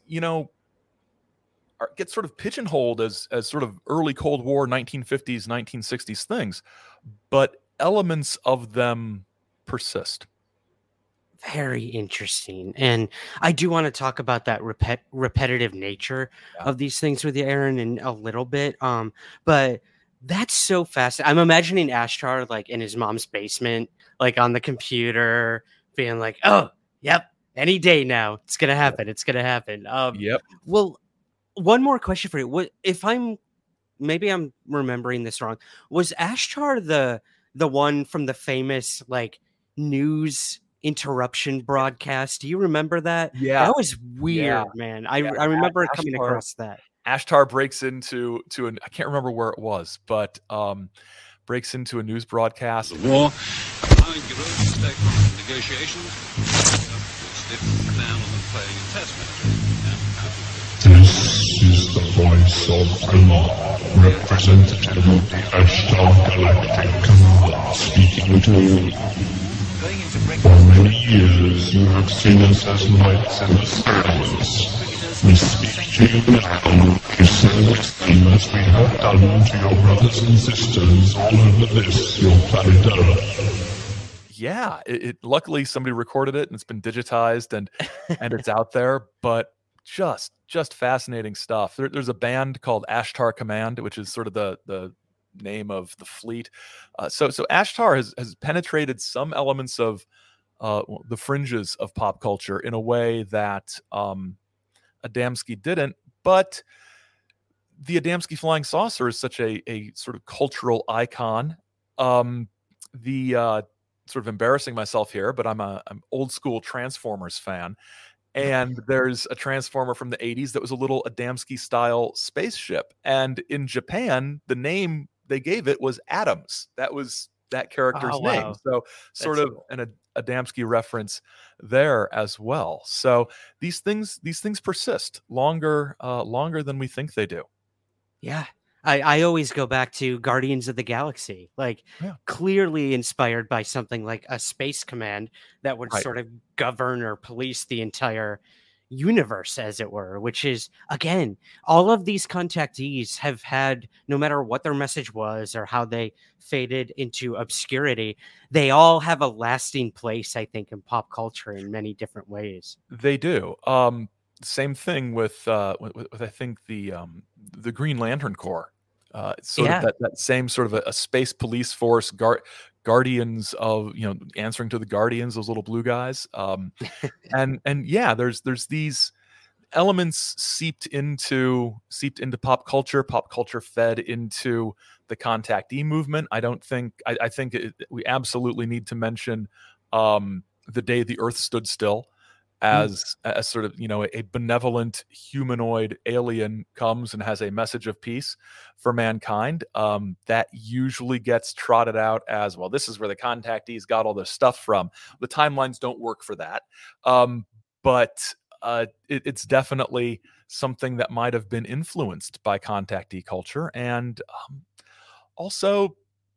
get sort of pigeonholed as sort of early Cold War, 1950s, 1960s things, but elements of them persist. Very interesting. And I do want to talk about that repetitive nature of these things with you, Aaron, in a little bit. But that's so fascinating. I'm imagining Ashtar like in his mom's basement, like on the computer, being like, oh, yep, any day now. It's going to happen. It's going to happen. Yep. Well, one more question for you. What if maybe I'm remembering this wrong. Was Ashtar the one from the famous like news interruption broadcast? Do you remember that? Yeah. That was weird, man. I remember coming across that. Ashtar breaks into I can't remember where it was, but breaks into a news broadcast. The war, negotiations, down on them playing a test match. This is the voice of Allah, representative of the Ashtar Galactic Command, speaking to you. For many years you have seen us as lights in the skies. We speak to you now to say the same as we have done to your brothers and sisters all over this, your planet Earth. Yeah, it luckily somebody recorded it and it's been digitized and it's out there, but just fascinating stuff. There's a band called Ashtar Command, which is sort of the name of the fleet. So Ashtar has penetrated some elements of the fringes of pop culture in a way that Adamski didn't, but the Adamski flying saucer is such a sort of cultural icon. Sort of embarrassing myself here, but I'm old school Transformers fan. And there's a Transformer from the 80s that was a little Adamski style spaceship. And in Japan, the name they gave it was Adams. That was that character's name. So sort of cool. An Adamski reference there as well. So these things persist longer than we think they do. Yeah. I always go back to Guardians of the Galaxy, clearly inspired by something like a space command that would sort of govern or police the entire universe, as it were, which is, again, all of these contactees have had, no matter what their message was or how they faded into obscurity, they all have a lasting place, I think, in pop culture in many different ways. They do. Same thing with I think the Green Lantern Corps. Sort of that same sort of a space police force, guardians of, answering to the Guardians, those little blue guys. And there's these elements seeped into pop culture fed into the contactee movement. I think we absolutely need to mention The Day the Earth Stood Still, as sort of, a benevolent humanoid alien comes and has a message of peace for mankind. That usually gets trotted out as, well, this is where the contactees got all their stuff from. The timelines don't work for that. But it's definitely something that might have been influenced by contactee culture. And also,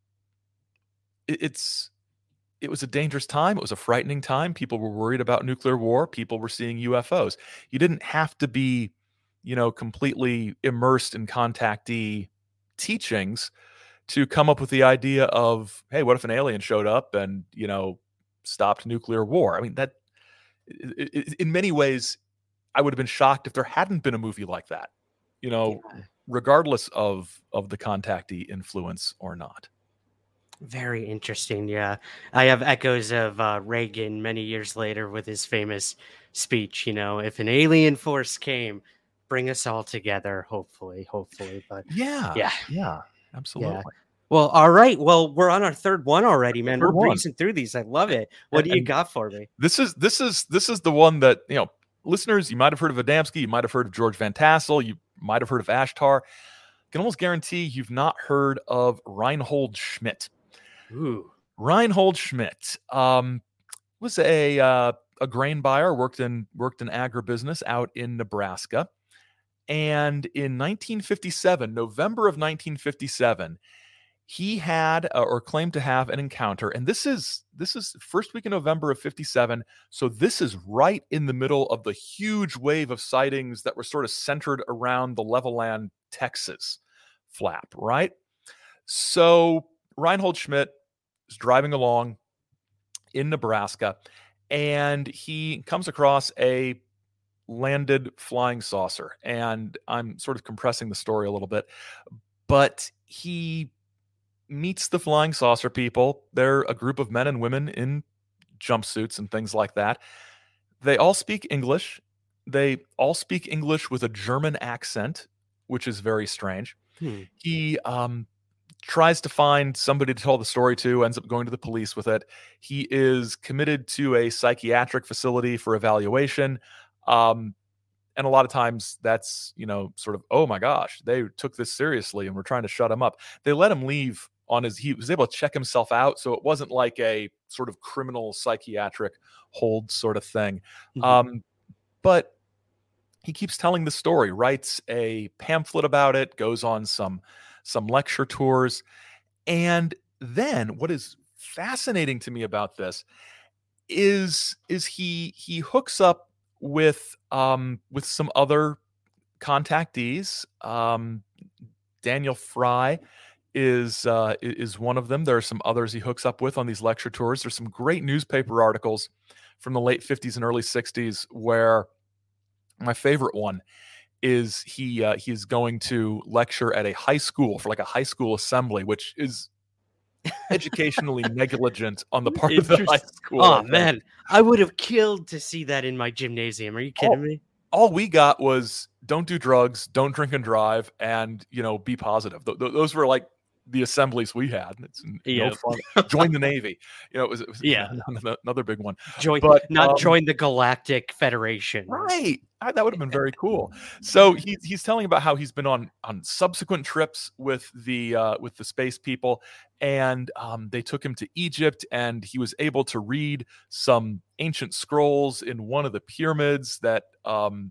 it was a dangerous time. It was a frightening time. People were worried about nuclear war. People were seeing UFOs. You didn't have to be, completely immersed in contactee teachings to come up with the idea of, hey, what if an alien showed up and, stopped nuclear war? I mean, that in many ways, I would have been shocked if there hadn't been a movie like that, regardless of the contactee influence or not. Very interesting. Yeah. I have echoes of Reagan many years later with his famous speech, if an alien force came, bring us all together, hopefully. But Yeah, yeah, yeah, yeah. absolutely. Well, all right. Well, we're on our third one already, man. Third We're one. breezing through these. I love it. What do you And got for me? this is the one that, listeners, you might have heard of Adamski, you might have heard of George Van Tassel, you might have heard of Ashtar. Can almost guarantee you've not heard of Reinhold Schmidt. Ooh. Reinhold Schmidt was a grain buyer, worked in agribusiness out in Nebraska. And in 1957, November of 1957, he had or claimed to have an encounter. And this is first week in November of 57. So this is right in the middle of the huge wave of sightings that were sort of centered around the Levelland, Texas flap, right? So Reinhold Schmidt is driving along in Nebraska, and he comes across a landed flying saucer. And I'm sort of compressing the story a little bit, but he meets the flying saucer people. They're a group of men and women in jumpsuits and things like that. They all speak English. They all speak English with a German accent, which is very strange. He tries to find somebody to tell the story to, ends up going to the police with it. He is committed to a psychiatric facility for evaluation. And a lot of times that's, sort of, oh my gosh, they took this seriously and we're trying to shut him up. They let him leave he was able to check himself out. So it wasn't like a sort of criminal psychiatric hold sort of thing. But he keeps telling the story, writes a pamphlet about it, goes on some lecture tours. And then what is fascinating to me about this is he hooks up with some other contactees. Daniel Fry is one of them. There are some others he hooks up with on these lecture tours. There's some great newspaper articles from the late 50s and early 60s where my favorite one is he's going to lecture at a high school for like a high school assembly, which is educationally negligent on the part of the high school. Oh man, I would have killed to see that in my gymnasium. Are you kidding me? All we got was don't do drugs, don't drink and drive, and be positive. Those were like the assemblies we had. It's no fun. Join the Navy. It was another big one. Join the Galactic Federation. Right. That would have been very cool. So he's telling about how he's been on subsequent trips with the space people, and they took him to Egypt, and he was able to read some ancient scrolls in one of the pyramids that and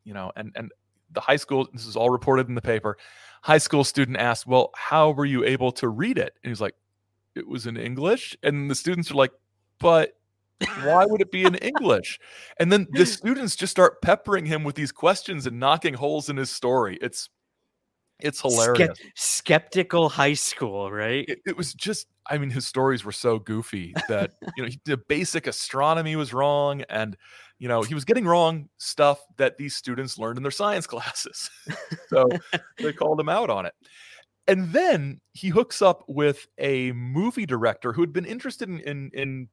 the high school, this is all reported in the paper, high school student asked, well, how were you able to read it? And he's like, it was in English. And the students are like, but why would it be in English? And then the students just start peppering him with these questions and knocking holes in his story. It's hilarious. Skeptical high school, right? It was just, his stories were so goofy that, the basic astronomy was wrong. And, he was getting wrong stuff that these students learned in their science classes. So they called him out on it. And then he hooks up with a movie director who had been interested in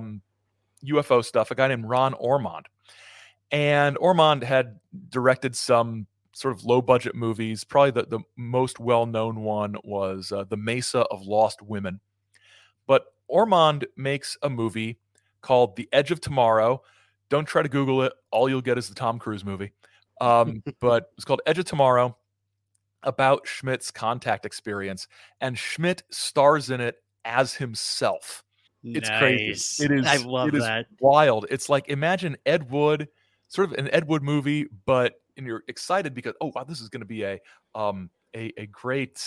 UFO stuff, a guy named Ron Ormond. And Ormond had directed some sort of low budget movies. Probably the most well-known one was The Mesa of Lost Women. But Ormond makes a movie called The Edge of Tomorrow. Don't try to Google it. All you'll get is the Tom Cruise movie. But it's called Edge of Tomorrow, about Schmidt's contact experience. And Schmidt stars in it as himself. It's crazy. It is. I love that. Is wild. It's like, imagine Ed Wood, sort of an Ed Wood movie, and you're excited because, oh wow, this is going to be a great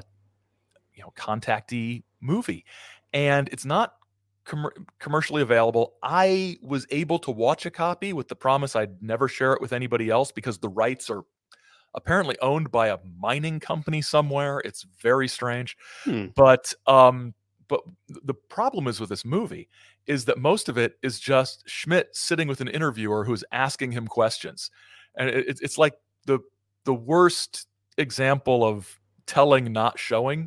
contactee movie, and it's not commercially available. I was able to watch a copy with the promise I'd never share it with anybody else because the rights are apparently owned by a mining company somewhere. It's very strange, but the problem is with this movie is that most of it is just Schmidt sitting with an interviewer who's asking him questions. And it's like the worst example of telling, not showing.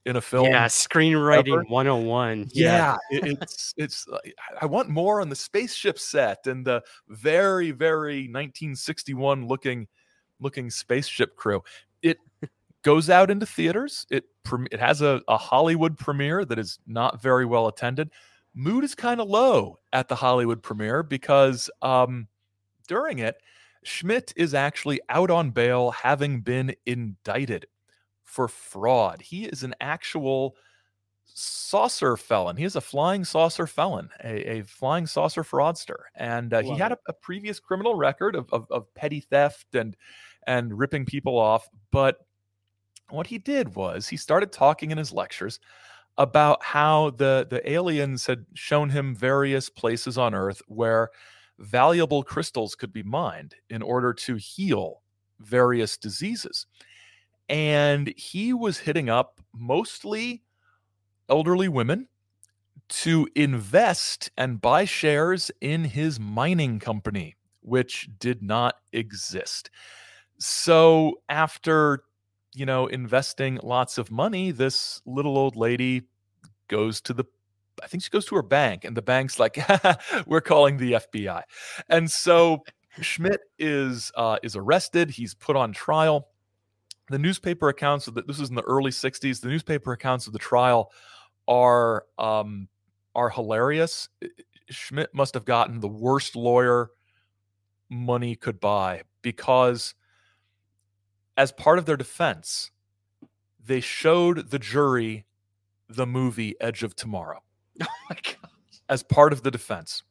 in a film. Yeah, screenwriting ever. 101. Yeah, it's I want more on the spaceship set and the very 1961 looking spaceship crew. It goes out into theaters. It has a Hollywood premiere that is not very well attended. Mood is kind of low at the Hollywood premiere because during it, Schmidt is actually out on bail, having been indicted for fraud. He is an actual saucer felon. He is a flying saucer felon, a flying saucer fraudster. And he had a previous criminal record of petty theft and ripping people off. But what he did was he started talking in his lectures about how the aliens had shown him various places on Earth where valuable crystals could be mined in order to heal various diseases. And he was hitting up mostly elderly women to invest and buy shares in his mining company, which did not exist. So after, investing lots of money, this little old lady goes to I think she goes to her bank, and the bank's like, we're calling the FBI. And so Schmidt is arrested. He's put on trial. The newspaper accounts of this was in the early 60s. The newspaper accounts of the trial are hilarious. Schmidt must have gotten the worst lawyer money could buy, because as part of their defense, they showed the jury the movie Edge of Tomorrow. Oh my God. As part of the defense.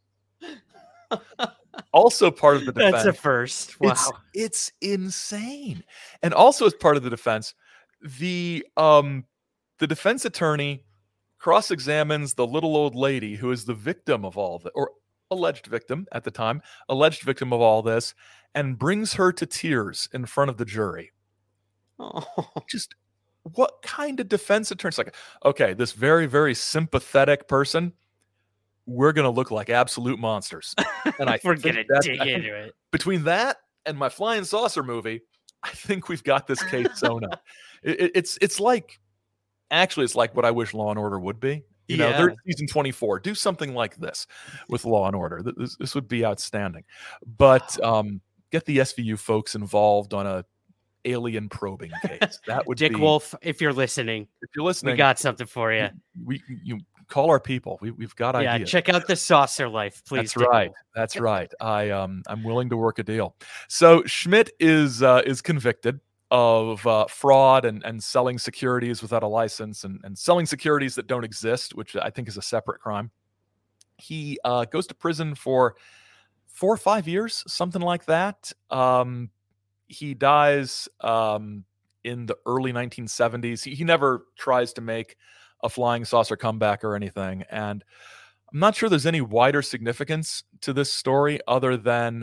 Also part of the defense. That's a first. Wow. It's insane. And also as part of the defense, the defense attorney cross-examines the little old lady who is the victim of all the, or alleged victim at the time, alleged victim of all this, and brings her to tears in front of the jury. Oh. Just what kind of defense attorney? It's like, okay, this very, very sympathetic person, we're going to look like absolute monsters. And we're going to dig into it. Between that and my flying saucer movie, I think we've got this case sewn up. It's like what I wish Law and Order would be. They're season 24. Do something like this with Law and Order. This would be outstanding. But get the SVU folks involved on a alien probing case. That would Dick Wolf, if you're listening, we got something for you. You call our people. We've got ideas. Yeah, check out the Saucer Life, please. That's right. Wolf. That's right. I'm willing to work a deal. So Schmidt is convicted of fraud and selling securities without a license and selling securities that don't exist, which I think is a separate crime. He goes to prison for 4 or 5 years, something like that. He dies in the early 1970s. He never tries to make a flying saucer comeback or anything. And I'm not sure there's any wider significance to this story other than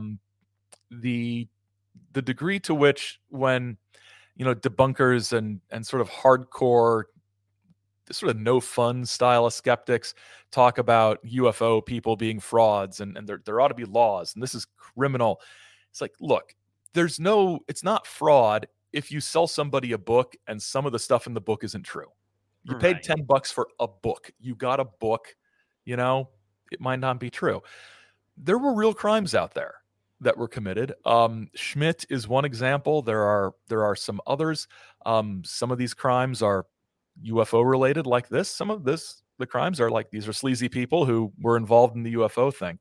the degree to which when, debunkers and sort of hardcore, sort of no fun style of skeptics talk about UFO people being frauds and there ought to be laws and this is criminal. It's like, look, it's not fraud if you sell somebody a book and some of the stuff in the book isn't true. You paid $10 for a book. You got a book, it might not be true. There were real crimes out there that were committed. Schmidt is one example. There are some others. Some of these crimes are UFO related like this. The crimes are like, these are sleazy people who were involved in the UFO thing.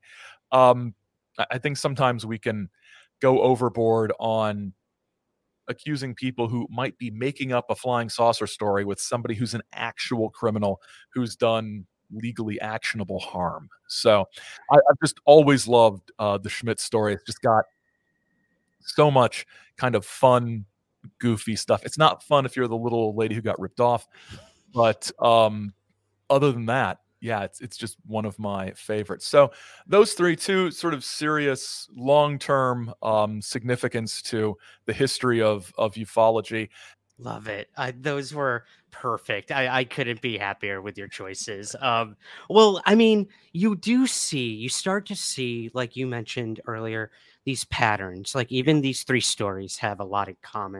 I think sometimes we can go overboard on accusing people who might be making up a flying saucer story with somebody who's an actual criminal who's done legally actionable harm. So I've just always loved the Schmidt story. It's just got so much kind of fun, goofy stuff. It's not fun if you're the little old lady who got ripped off, but other than that, yeah, it's just one of my favorites. So those two sort of serious long-term significance to the history of ufology. Love it. Those were perfect. I couldn't be happier with your choices. Well, I mean, you start to see, like you mentioned earlier, these patterns. Like even these 3 stories have a lot in common.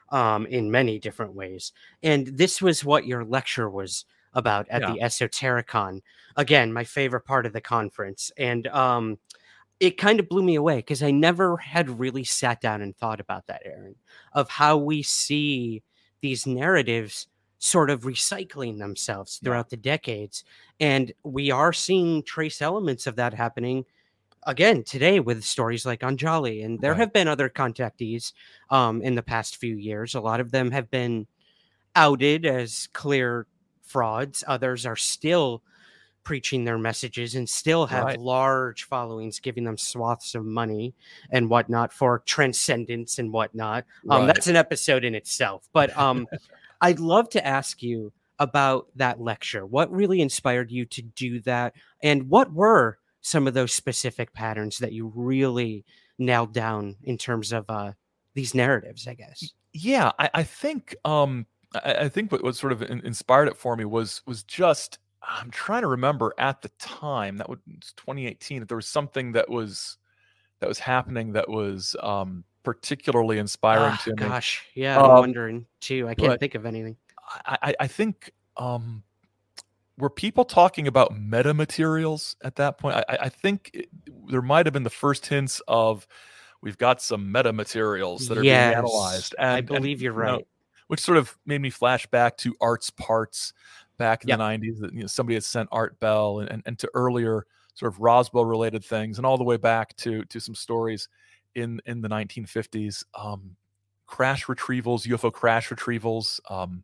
in many different ways. And this was what your lecture was about at Yeah. the Esotericon. Again, my favorite part of the conference. And it kind of blew me away because I never had really sat down and thought about that, Aaron, of how we see these narratives sort of recycling themselves throughout the decades. And we are seeing trace elements of that happening again today with stories like Anjali. And there have been other contactees in the past few years. A lot of them have been outed as clear frauds. Others are still preaching their messages and still have large followings, giving them swaths of money and whatnot for transcendence and whatnot. That's an episode in itself. But I'd love to ask you about that lecture. What really inspired you to do that? And what were some of those specific patterns that you really nailed down in terms of these narratives, I guess? Yeah, I think I think what sort of inspired it for me was just, I'm trying to remember at the time, that was 2018, that there was something that was happening that was particularly inspiring to me. Gosh, yeah, I'm wondering too. I can't think of anything. I think were people talking about metamaterials at that point? I think there might have been the first hints of, we've got some metamaterials that are being analyzed. And I believe you're right. Which sort of made me flash back to Art's Parts back in the 90s. That somebody had sent Art Bell and to earlier sort of Roswell related things, and all the way back to some stories in the 1950s. Crash retrievals, UFO crash retrievals.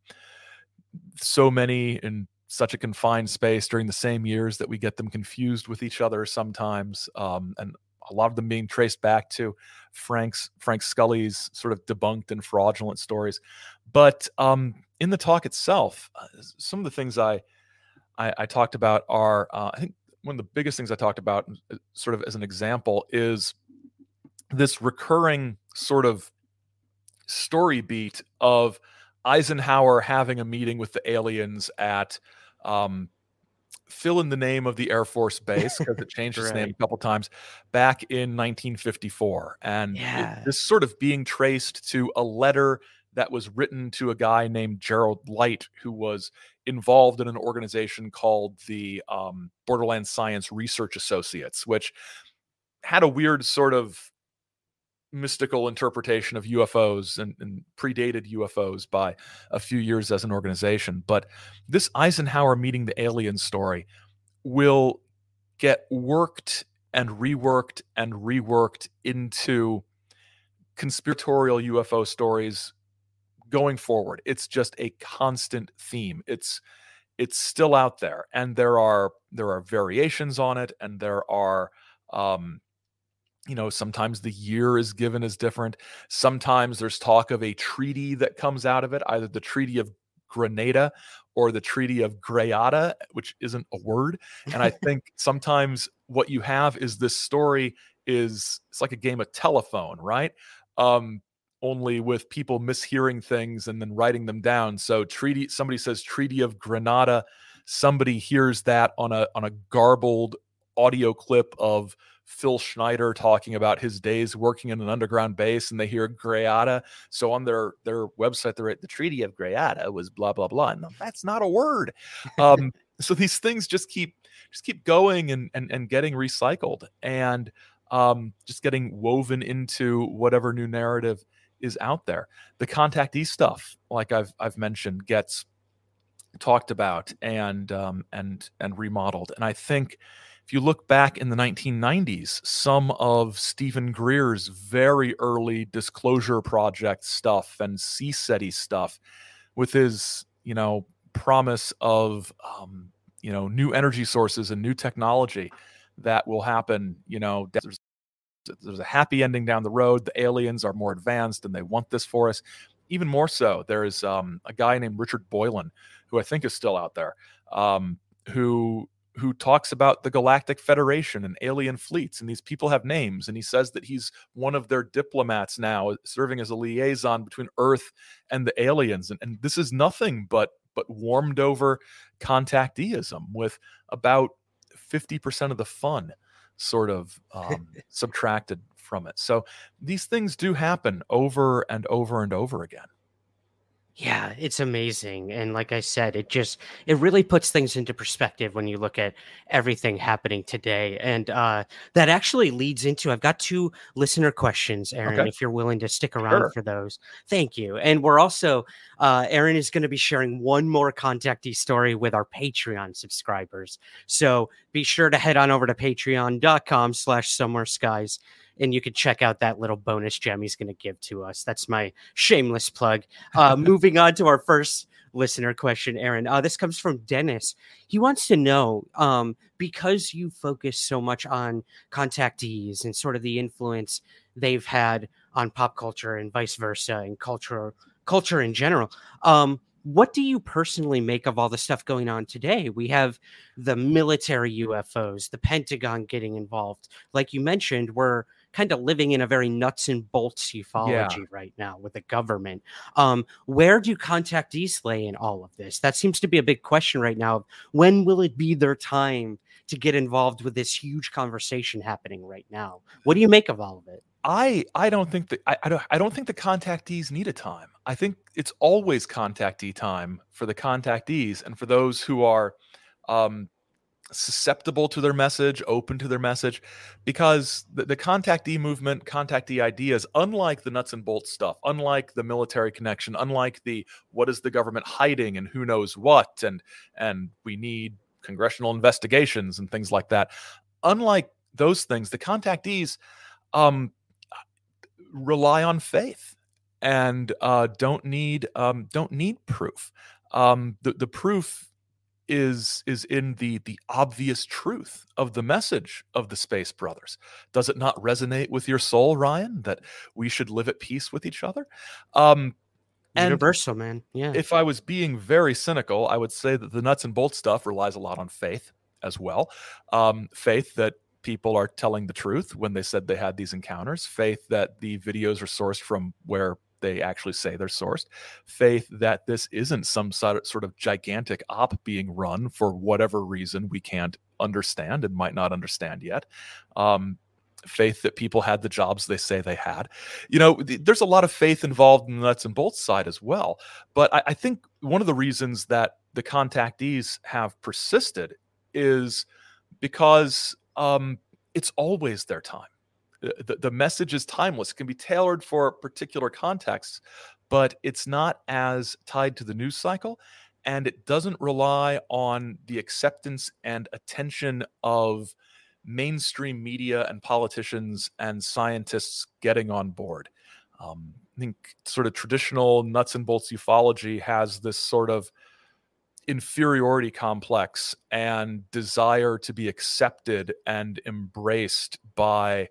So many in such a confined space during the same years that we get them confused with each other sometimes. And a lot of them being traced back to Frank Scully's sort of debunked and fraudulent stories. But in the talk itself, some of the things I talked about are, I think one of the biggest things I talked about sort of as an example is this recurring sort of story beat of Eisenhower having a meeting with the aliens at fill in the name of the Air Force base, because it changed its name a couple times, back in 1954. And this sort of being traced to a letter that was written to a guy named Gerald Light, who was involved in an organization called the Borderland Science Research Associates, which had a weird sort of mystical interpretation of UFOs and predated UFOs by a few years as an organization. But this Eisenhower meeting the alien story will get worked and reworked into conspiratorial UFO stories going forward. It's just a constant theme. It's still out there, and there are variations on it, and there are sometimes the year is given as different. Sometimes there's talk of a treaty that comes out of it, either the Treaty of Grenada or the Treaty of Greada, which isn't a word. And I think sometimes what you have is this story it's like a game of telephone, right? Only with people mishearing things and then writing them down. So somebody says Treaty of Grenada, somebody hears that on a garbled audio clip of Phil Schneider talking about his days working in an underground base, and they hear Greada. So on their website, they're at the Treaty of Greada was blah, blah, blah. And that's not a word. So these things just keep going and getting recycled and just getting woven into whatever new narrative is out there. The contactee stuff, like I've mentioned, gets talked about and remodeled. And I think if you look back in the 1990s, some of Stephen Greer's very early Disclosure Project stuff and CSETI stuff, with his promise of new energy sources and new technology that will happen. There's a happy ending down the road. The aliens are more advanced and they want this for us. Even more so, there's a guy named Richard Boylan, who I think is still out there, who talks about the Galactic Federation and alien fleets, and these people have names, and he says that he's one of their diplomats now, serving as a liaison between Earth and the aliens. And this is nothing but warmed over contacteeism, with about 50% of the fun sort of subtracted from it. So these things do happen over and over and over again. Yeah, it's amazing. And like I said, it really puts things into perspective when you look at everything happening today. And that actually leads into I've got two listener questions, Aaron, Okay, if you're willing to stick around sure. for those. Thank you. And we're also Aaron is going to be sharing one more contactee story with our Patreon subscribers. So be sure to head on over to patreon.com/somewhere skies and you can check out that little bonus gem he's going to give to us. That's my shameless plug. Moving on to our first listener question, Aaron. This comes from Dennis. He wants to know, because you focus so much on contactees and sort of the influence they've had on pop culture and vice versa, and culture in general. What do you personally make of all the stuff going on today? We have the military UFOs, the Pentagon getting involved. Like you mentioned, we're kind of living in a very nuts and bolts ufology right now with the government. Where do contactees lay in all of this? That seems to be a big question right now. When will it be their time to get involved with this huge conversation happening right now? What do you make of all of it? I don't think that I don't think the contactees need a time. I think it's always contactee time for the contactees and for those who are susceptible to their message, open to their message, because the contactee movement, contactee ideas, unlike the nuts and bolts stuff, unlike the military connection, unlike the what is the government hiding and who knows what, and we need congressional investigations and things like that. Unlike those things, the contactees rely on faith and don't need proof. The proof is in the obvious truth of the message of the Space Brothers. Does it not resonate with your soul, Ryan, that we should live at peace with each other? Universal, man. Yeah. If I was being very cynical, I would say that the nuts and bolts stuff relies a lot on faith as well. Faith that people are telling the truth when they said they had these encounters, faith that the videos are sourced from where they actually say they're sourced, faith that this isn't some sort of gigantic op being run for whatever reason we can't understand and might not understand yet. Faith that people had the jobs they say they had. There's a lot of faith involved in the nuts and bolts side as well. But I think one of the reasons that the contactees have persisted is because it's always their time. The message is timeless. It can be tailored for particular contexts, but it's not as tied to the news cycle, and it doesn't rely on the acceptance and attention of mainstream media and politicians and scientists getting on board. I think sort of traditional nuts and bolts ufology has this sort of inferiority complex and desire to be accepted and embraced by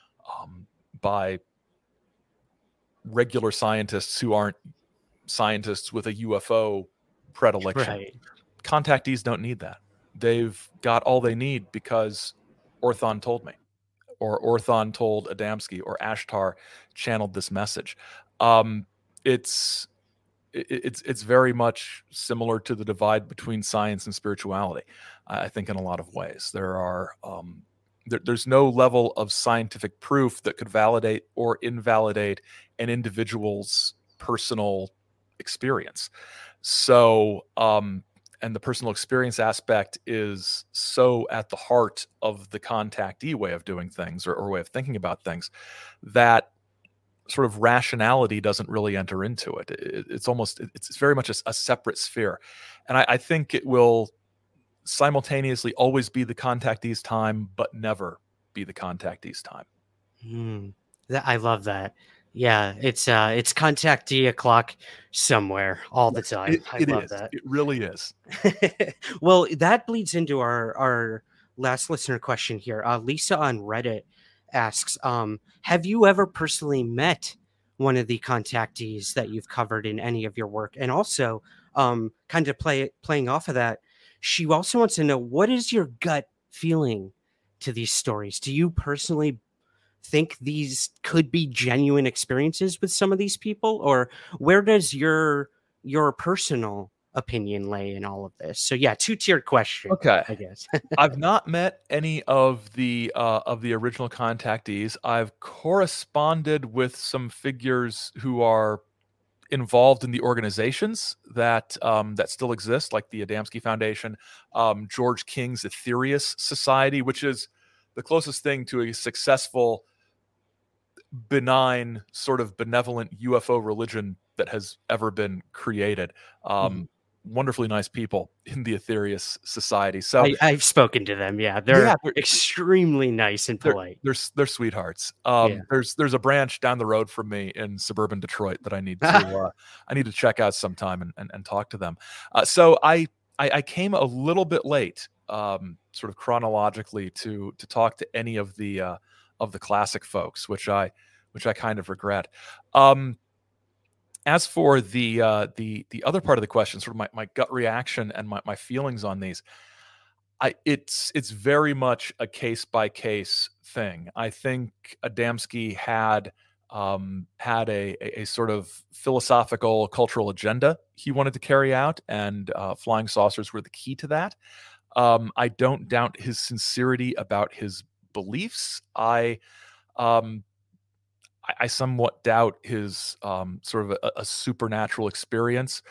regular scientists who aren't scientists with a UFO predilection. Right. Contactees don't need that. They've got all they need because Orthon told me, or Orthon told Adamski, or Ashtar channeled this message. It's very much similar to the divide between science and spirituality. I think in a lot of ways there's no level of scientific proof that could validate or invalidate an individual's personal experience. So, and the personal experience aspect is so at the heart of the contactee way of doing things or way of thinking about things that sort of rationality doesn't really enter into it. It's very much a separate sphere. And I think it will simultaneously always be the contactee's time, but never be the contactee's time. I love that. Yeah, it's contactee o'clock somewhere all the time. I love that. It really is. Well, that bleeds into our last listener question here. Lisa on Reddit asks, have you ever personally met one of the contactees that you've covered in any of your work? And also, kind of playing off of that, she also wants to know, what is your gut feeling to these stories? Do you personally think these could be genuine experiences with some of these people, or where does your personal opinion lay in all of this? So yeah, two-tiered question. Okay, I guess. I've not met any of the original contactees. I've corresponded with some figures who are involved in the organizations that that still exist, like the Adamski Foundation, George King's Aetherius Society, which is the closest thing to a successful, benign, sort of benevolent UFO religion that has ever been created. Wonderfully nice people in the Aetherius Society. So I've spoken to them. Yeah, they're extremely nice and polite. They're sweethearts. There's a branch down the road from me in suburban Detroit that I need to check out sometime and talk to them. So I came a little bit late, sort of chronologically, to talk to any of the classic folks, which I kind of regret. As for the other part of the question, sort of my gut reaction and my feelings on these, it's very much a case by case thing. I think Adamski had a sort of philosophical, cultural agenda he wanted to carry out, and flying saucers were the key to that. I don't doubt his sincerity about his beliefs. I somewhat doubt his sort of a supernatural experience.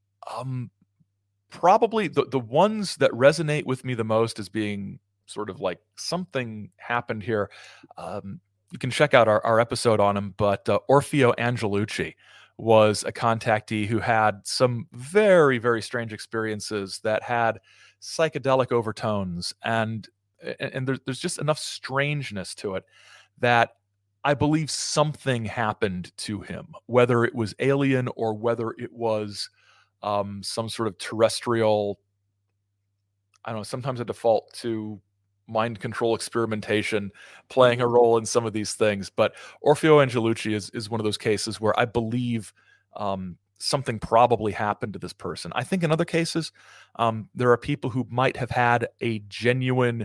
Probably the ones that resonate with me the most as being sort of like something happened here. You can check out our episode on him, but Orfeo Angelucci was a contactee who had some very, very strange experiences that had psychedelic overtones, and there's just enough strangeness to it that I believe something happened to him, whether it was alien or whether it was some sort of terrestrial. I don't know, sometimes a default to mind control experimentation playing a role in some of these things. But Orfeo Angelucci is one of those cases where I believe something probably happened to this person. I think in other cases, there are people who might have had a genuine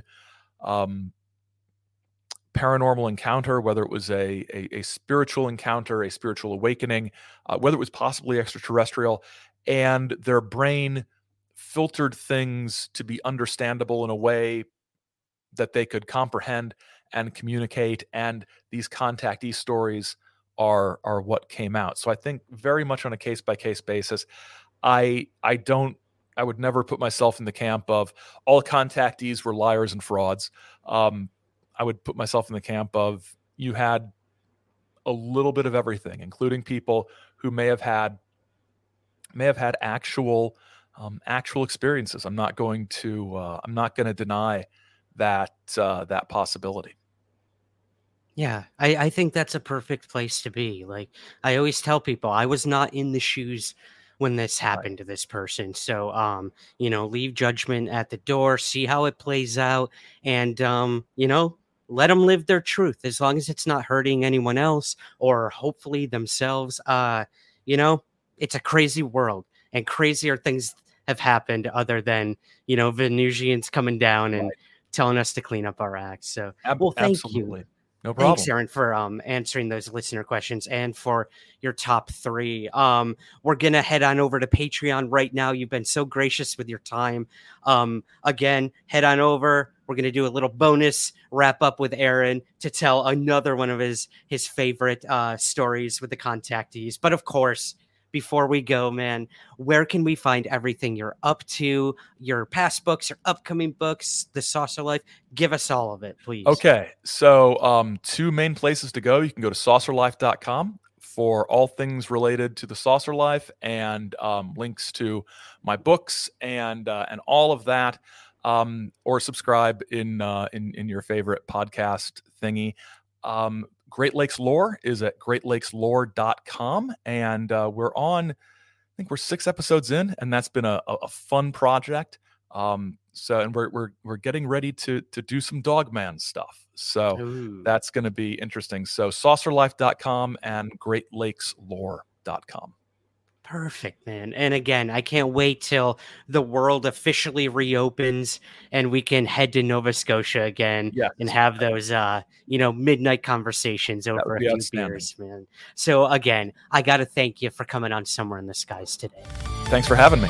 paranormal encounter, whether it was a spiritual encounter, a spiritual awakening, whether it was possibly extraterrestrial, and their brain filtered things to be understandable in a way that they could comprehend and communicate, and these contactee stories are what came out. So I think very much on a case-by-case basis. I would never put myself in the camp of all contactees were liars and frauds. I would put myself in the camp of you had a little bit of everything, including people who may have had actual experiences. I'm not going to deny that possibility. Yeah, I think that's a perfect place to be. Like, I always tell people, I was not in the shoes when this happened to this person. So, leave judgment at the door, see how it plays out, and, let them live their truth as long as it's not hurting anyone else or hopefully themselves. It's a crazy world, and crazier things have happened other than, Venusians coming down and telling us to clean up our act. So, thank you. No problem. Thanks, Aaron, for answering those listener questions and for your top 3. We're going to head on over to Patreon right now. You've been so gracious with your time. Again, head on over. We're going to do a little bonus wrap up with Aaron to tell another one of his favorite stories with the contactees. But of course, before we go, man, where can we find everything you're up to, your past books, your upcoming books, the Saucer Life? Give us all of it, please. Okay. So 2 main places to go. You can go to saucerlife.com for all things related to the Saucer Life, and links to my books and all of that. Or subscribe in your favorite podcast thingy. Great Lakes Lore is at greatlakeslore.com, and we're on, I think we're 6 episodes in, and that's been a fun project. And we're getting ready to do some Dogman stuff. So that's going to be interesting. So saucerlife.com and greatlakeslore.com. Perfect, man. And again, I can't wait till the world officially reopens and we can head to Nova Scotia again and have those, midnight conversations over a few beers, man. So again, I got to thank you for coming on Somewhere in the Skies today. Thanks for having me.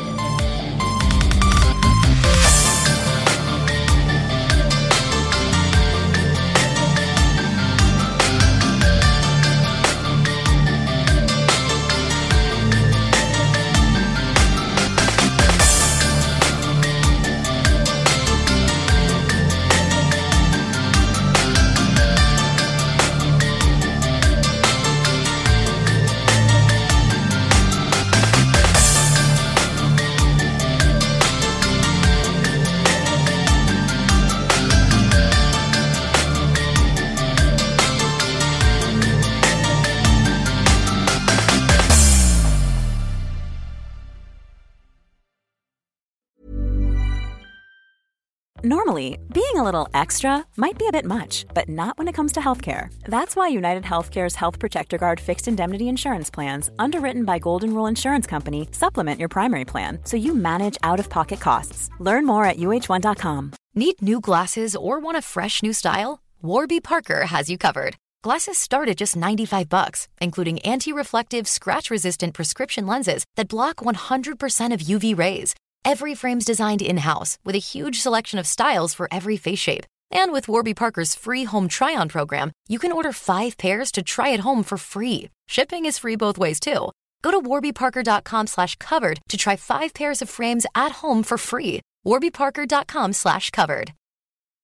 Normally, being a little extra might be a bit much, but not when it comes to healthcare. That's why United Healthcare's Health Protector Guard fixed indemnity insurance plans, underwritten by Golden Rule Insurance Company, supplement your primary plan so you manage out-of-pocket costs. Learn more at uh1.com. Need new glasses or want a fresh new style? Warby Parker has you covered. Glasses start at just $95, including anti-reflective, scratch-resistant prescription lenses that block 100% of UV rays. Every frame's designed in-house with a huge selection of styles for every face shape. And with Warby Parker's free home try-on program, you can order 5 pairs to try at home for free. Shipping is free both ways, too. Go to warbyparker.com/covered to try 5 pairs of frames at home for free. warbyparker.com/covered.